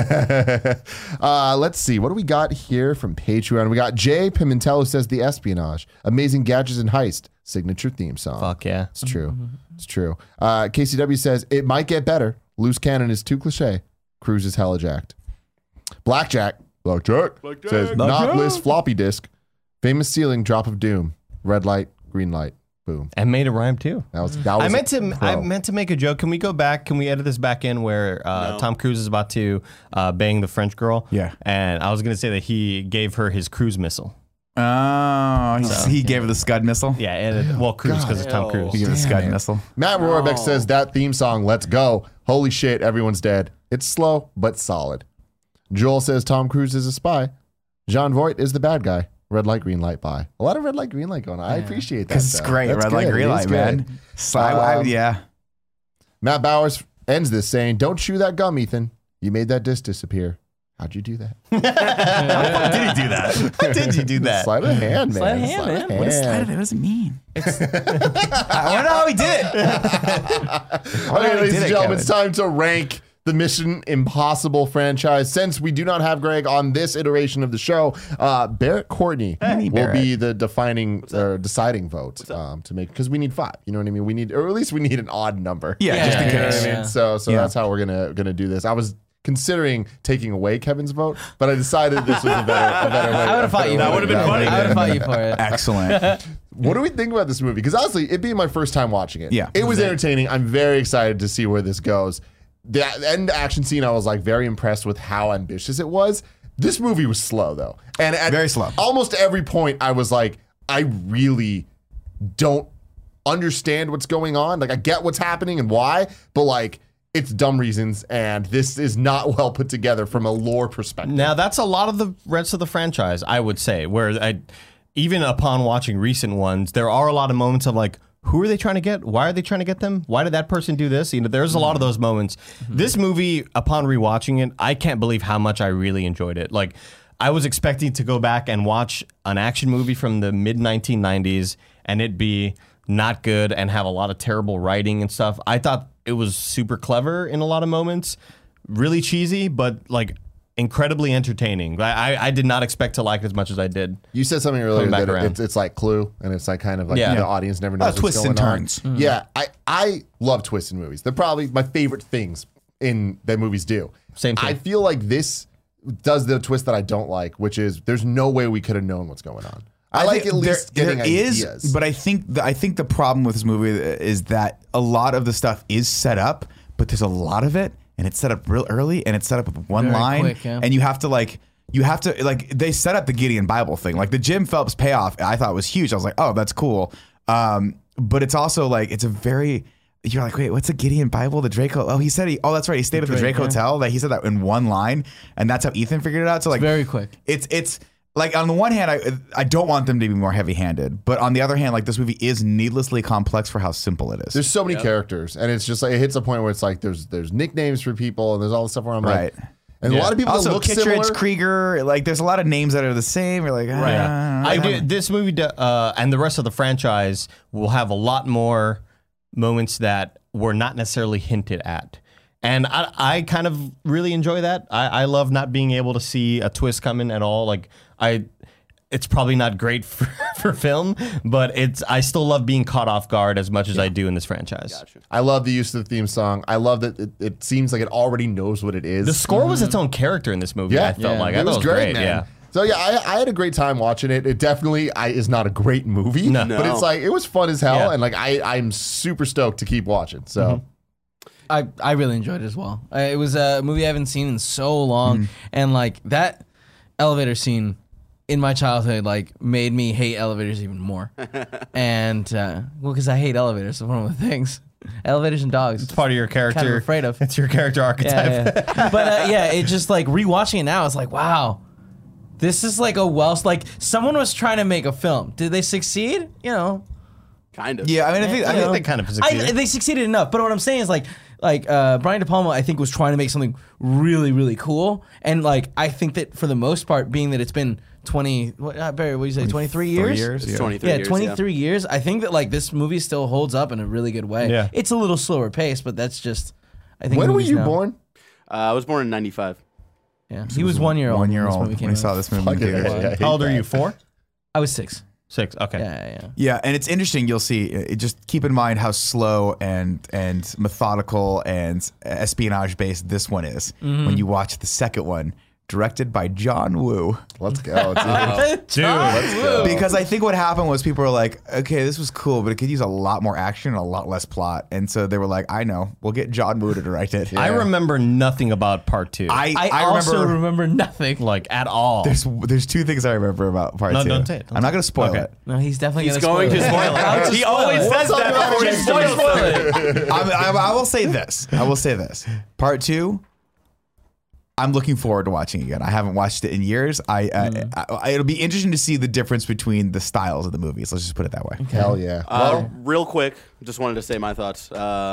Let's see. What do we got here from Patreon? We got Jay Pimentel who says the espionage. Amazing gadgets and heist. Signature theme song. Fuck yeah. It's true. It's true. KCW says it might get better. Loose cannon is too cliche. Cruise is hella jacked. Blackjack says not list floppy disk. Famous ceiling drop of doom. Red light, green light, boom. And made a rhyme too. That was I pro. meant to make a joke. Can we go back? Can we edit this back in where Tom Cruise is about to bang the French girl? Yeah. And I was gonna say that he gave her his cruise missile. Oh, he gave her the Scud missile. Yeah, and Cruise because it's Tom Cruise. He gave her the Scud missile. Matt Rohrbeck says that theme song, let's go. Holy shit, everyone's dead. It's slow, but solid. Joel says Tom Cruise is a spy. John Voight is the bad guy. Red light, green light, bye. A lot of red light, green light going on. I appreciate that. Because it's though. great. That's Red light, good. green It is light, good. man. So, yeah. Matt Bowers ends this saying, don't chew that gum, Ethan. You made that disc disappear. How'd you do that? How did he do that? How did you do that? Sleight of hand, man. Sleight of hand, man. hand. What does it mean? I wonder how he did it. Okay, ladies and gentlemen, it's time to rank the Mission Impossible franchise. Since we do not have Greg on this iteration of the show, Barrett Courtney will be the deciding vote to make, because we need 5. You know what I mean? We need, or at least we need an odd number. Yeah, just in You know case. what I mean? So that's how we're gonna do this. I was considering taking away Kevin's vote, but I decided this was a better way. I would have fought you. That would have been funny. I would have fought you for it. Excellent. What do we think about this movie? Because honestly, it being my first time watching it, Yeah. it was entertaining. I'm very excited to see where this goes. The end action scene, I was like very impressed with how ambitious it was. This movie was slow though, and at Very slow. Almost every point, I was like, I really don't understand what's going on. Like, I get what's happening and why, but like, it's dumb reasons, and this is not well put together from a lore perspective. Now that's a lot of the rest of the franchise, I would say. Where even upon watching recent ones, there are a lot of moments of like, who are they trying to get? Why are they trying to get them? Why did that person do this? You know, there's a lot of those moments. This movie, upon rewatching it, I can't believe how much I really enjoyed it. Like, I was expecting to go back and watch an action movie from the mid 1990s and it be not good and have a lot of terrible writing and stuff. I thought it was super clever in a lot of moments, really cheesy, but like incredibly entertaining. I did not expect to like it as much as I did. You said something earlier Coming back that around. it's like Clue, and it's like kind of like Yeah. the audience never knows what's twists going and on. turns. Yeah, I love twists in movies. They're probably my favorite things in that movies do. Same thing. I feel like this does the twist that I don't like, which is there's no way we could have known what's going on. I like think at least getting there is, ideas. but I think the problem with this movie is that a lot of the stuff is set up, but there's a lot of it, and it's set up real early, and it's set up with one Very line, quick, yeah. and you have to like they set up the Gideon Bible thing, like the Jim Phelps payoff. I thought was huge. I was like, oh, that's cool. But it's also like it's a very. You're like, wait, what's a Gideon Bible? The Draco? Oh, he said that's right. He stayed at the Drake Hotel. That he said that in one line, and that's how Ethan figured it out. So like, Very quick. It's like on the one hand, I don't want them to be more heavy-handed, but on the other hand, like this movie is needlessly complex for how simple it is. There's so many characters, and it's just like it hits a point where it's like there's nicknames for people, and there's all this stuff where I'm Right. like, and a lot of people that Also, look Kittredge, similar. Krieger, like there's a lot of names that are the same. You're like, I do. This movie and the rest of the franchise will have a lot more moments that were not necessarily hinted at. And I kind of really enjoy that. I love not being able to see a twist coming at all. Like it's probably not great for film, but I still love being caught off guard as much as I do in this franchise. Gotcha. I love the use of the theme song. I love that it seems like it already knows what it is. The score was its own character in this movie. Yeah, I felt like it I thought was it was great, man. Yeah. So yeah, I had a great time watching it. It definitely is not a great movie, No. but it's like it was fun as hell, Yeah. and like I'm super stoked to keep watching. So I really enjoyed it as well. It was a movie I haven't seen in so long, and like that elevator scene in my childhood like made me hate elevators even more. And well, because I hate elevators, it's one of the things. Elevators and dogs. It's part of your character. Kind of afraid of. It's your character archetype. Yeah. But yeah, it just like rewatching it now, it's like, wow, this is like like someone was trying to make a film. Did they succeed? You know, Kind of. yeah. I mean, I think They kind of succeeded. they succeeded enough. But what I'm saying is like Brian De Palma, I think was trying to make something really, really cool. And like I think that for the most part, being that it's been 20, Barry, what do you say, 23 years? It's yeah. 23 Yeah, years. 23 years. I think that like this movie still holds up in a really good way. Yeah. It's a little slower pace, but that's just I think. when were movies you now- born? I was born in 95. Yeah, he was 1 year old. 1 year when this old movie when came we out. saw this movie in Fucking theaters. A. I hate How old are that. you? 4? I was 6. 6. Okay. Yeah. Yeah, and it's interesting. You'll see. Just keep in mind how slow and methodical and espionage based this one is when you watch the second one, directed by John Woo. Let's go. Dude, Let's go. Because I think what happened was people were like, okay, this was cool, but it could use a lot more action and a lot less plot. And so they were like, I know, we'll get John Woo to direct it. I remember nothing about part 2. I also remember nothing. like at all. There's two things I remember about part No, two. don't say it. Don't I'm not say going to spoil Okay. it. No, he's definitely He's gonna going to spoil spoil it. He always says We'll that talk before about he it. spoils it. I will say this. Part 2, I'm looking forward to watching again. I haven't watched it in years. It'll be interesting to see the difference between the styles of the movies. Let's just put it that way. Hell yeah. Well, Real quick, just wanted to say my thoughts.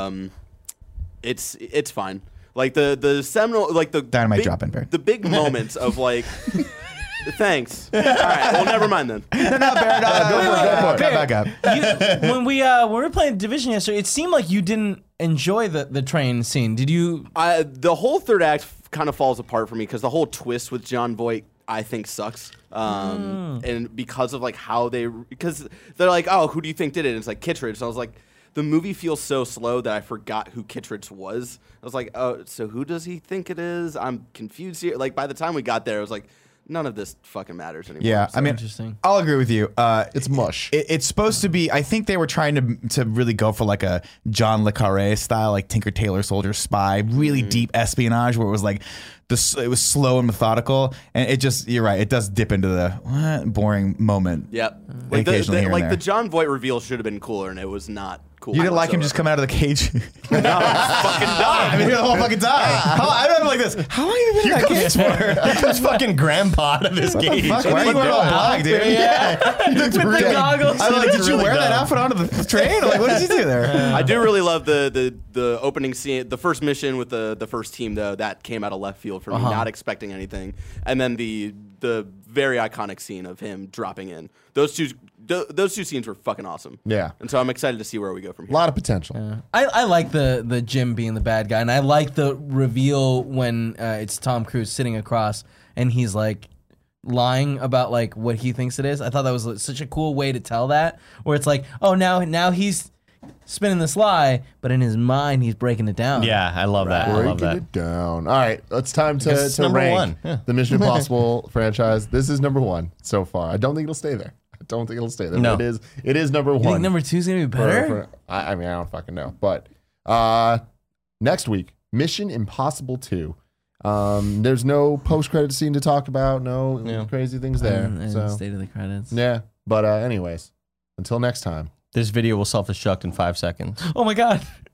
It's fine. Like the seminal, like the Dynamite big, drop in, Barry. the big moments of like. Thanks. All right. Well, never mind then. Go for it. Back up. When we were playing Division yesterday, it seemed like you didn't enjoy the train scene. Did you? The whole third act kind of falls apart for me because the whole twist with John Voight I think sucks. And because of like how because they're like, oh, who do you think did it? And it's like Kittredge. So I was like, the movie feels so slow that I forgot who Kittredge was. I was like, oh, so who does he think it is? I'm confused here. Like by the time we got there, I was like, none of this fucking matters anymore. Yeah, So- I mean, Interesting. I'll agree with you. it's mush. It's supposed to be. I think they were trying to really go for like a John le Carré style, like Tinker Tailor Soldier Spy, really deep espionage, where it was like it was slow and methodical, and it just you're right. It does dip into the boring moment. Yep. Like, Occasionally here and there. the John Voight reveal should have been cooler, and it was not cool. You didn't like him just whatsoever. coming out of the cage. No, fucking dumb. I mean, the whole fucking time. I don't like this. How long have you been in that cage for? Here comes fucking grandpa out of his cage. Fuck, why are you wearing all black, dude? Yeah. You looked With the really- goggles. I'm like, did you Really wear that dumb. outfit onto the train? Like, what did you do there? I do really love the opening scene, the first mission with the first team though. That came out of left field for me, not expecting anything. And then the very iconic scene of him dropping in. Those two those two scenes were fucking awesome. Yeah. And so I'm excited to see where we go from A here. lot of potential. Yeah. I like the Jim being the bad guy, and I like the reveal when it's Tom Cruise sitting across and he's like lying about like what he thinks it is. I thought that was such a cool way to tell that, where it's like, oh, now he's spinning this lie, but in his mind he's breaking it down. Yeah, I love that. I love Breaking that. it down. All right, it's time guess to it's number rank one. Yeah. the Mission Impossible franchise. This is number 1 so far. I don't think it'll stay there. No. But it is number 1. You think number 2 is gonna be better? I mean, I don't fucking know. But next week, Mission Impossible 2. There's no post-credit scene to talk about. No crazy things there. And So state of the credits. yeah. But anyways, until next time. This video will self-destruct in 5 seconds. Oh my god.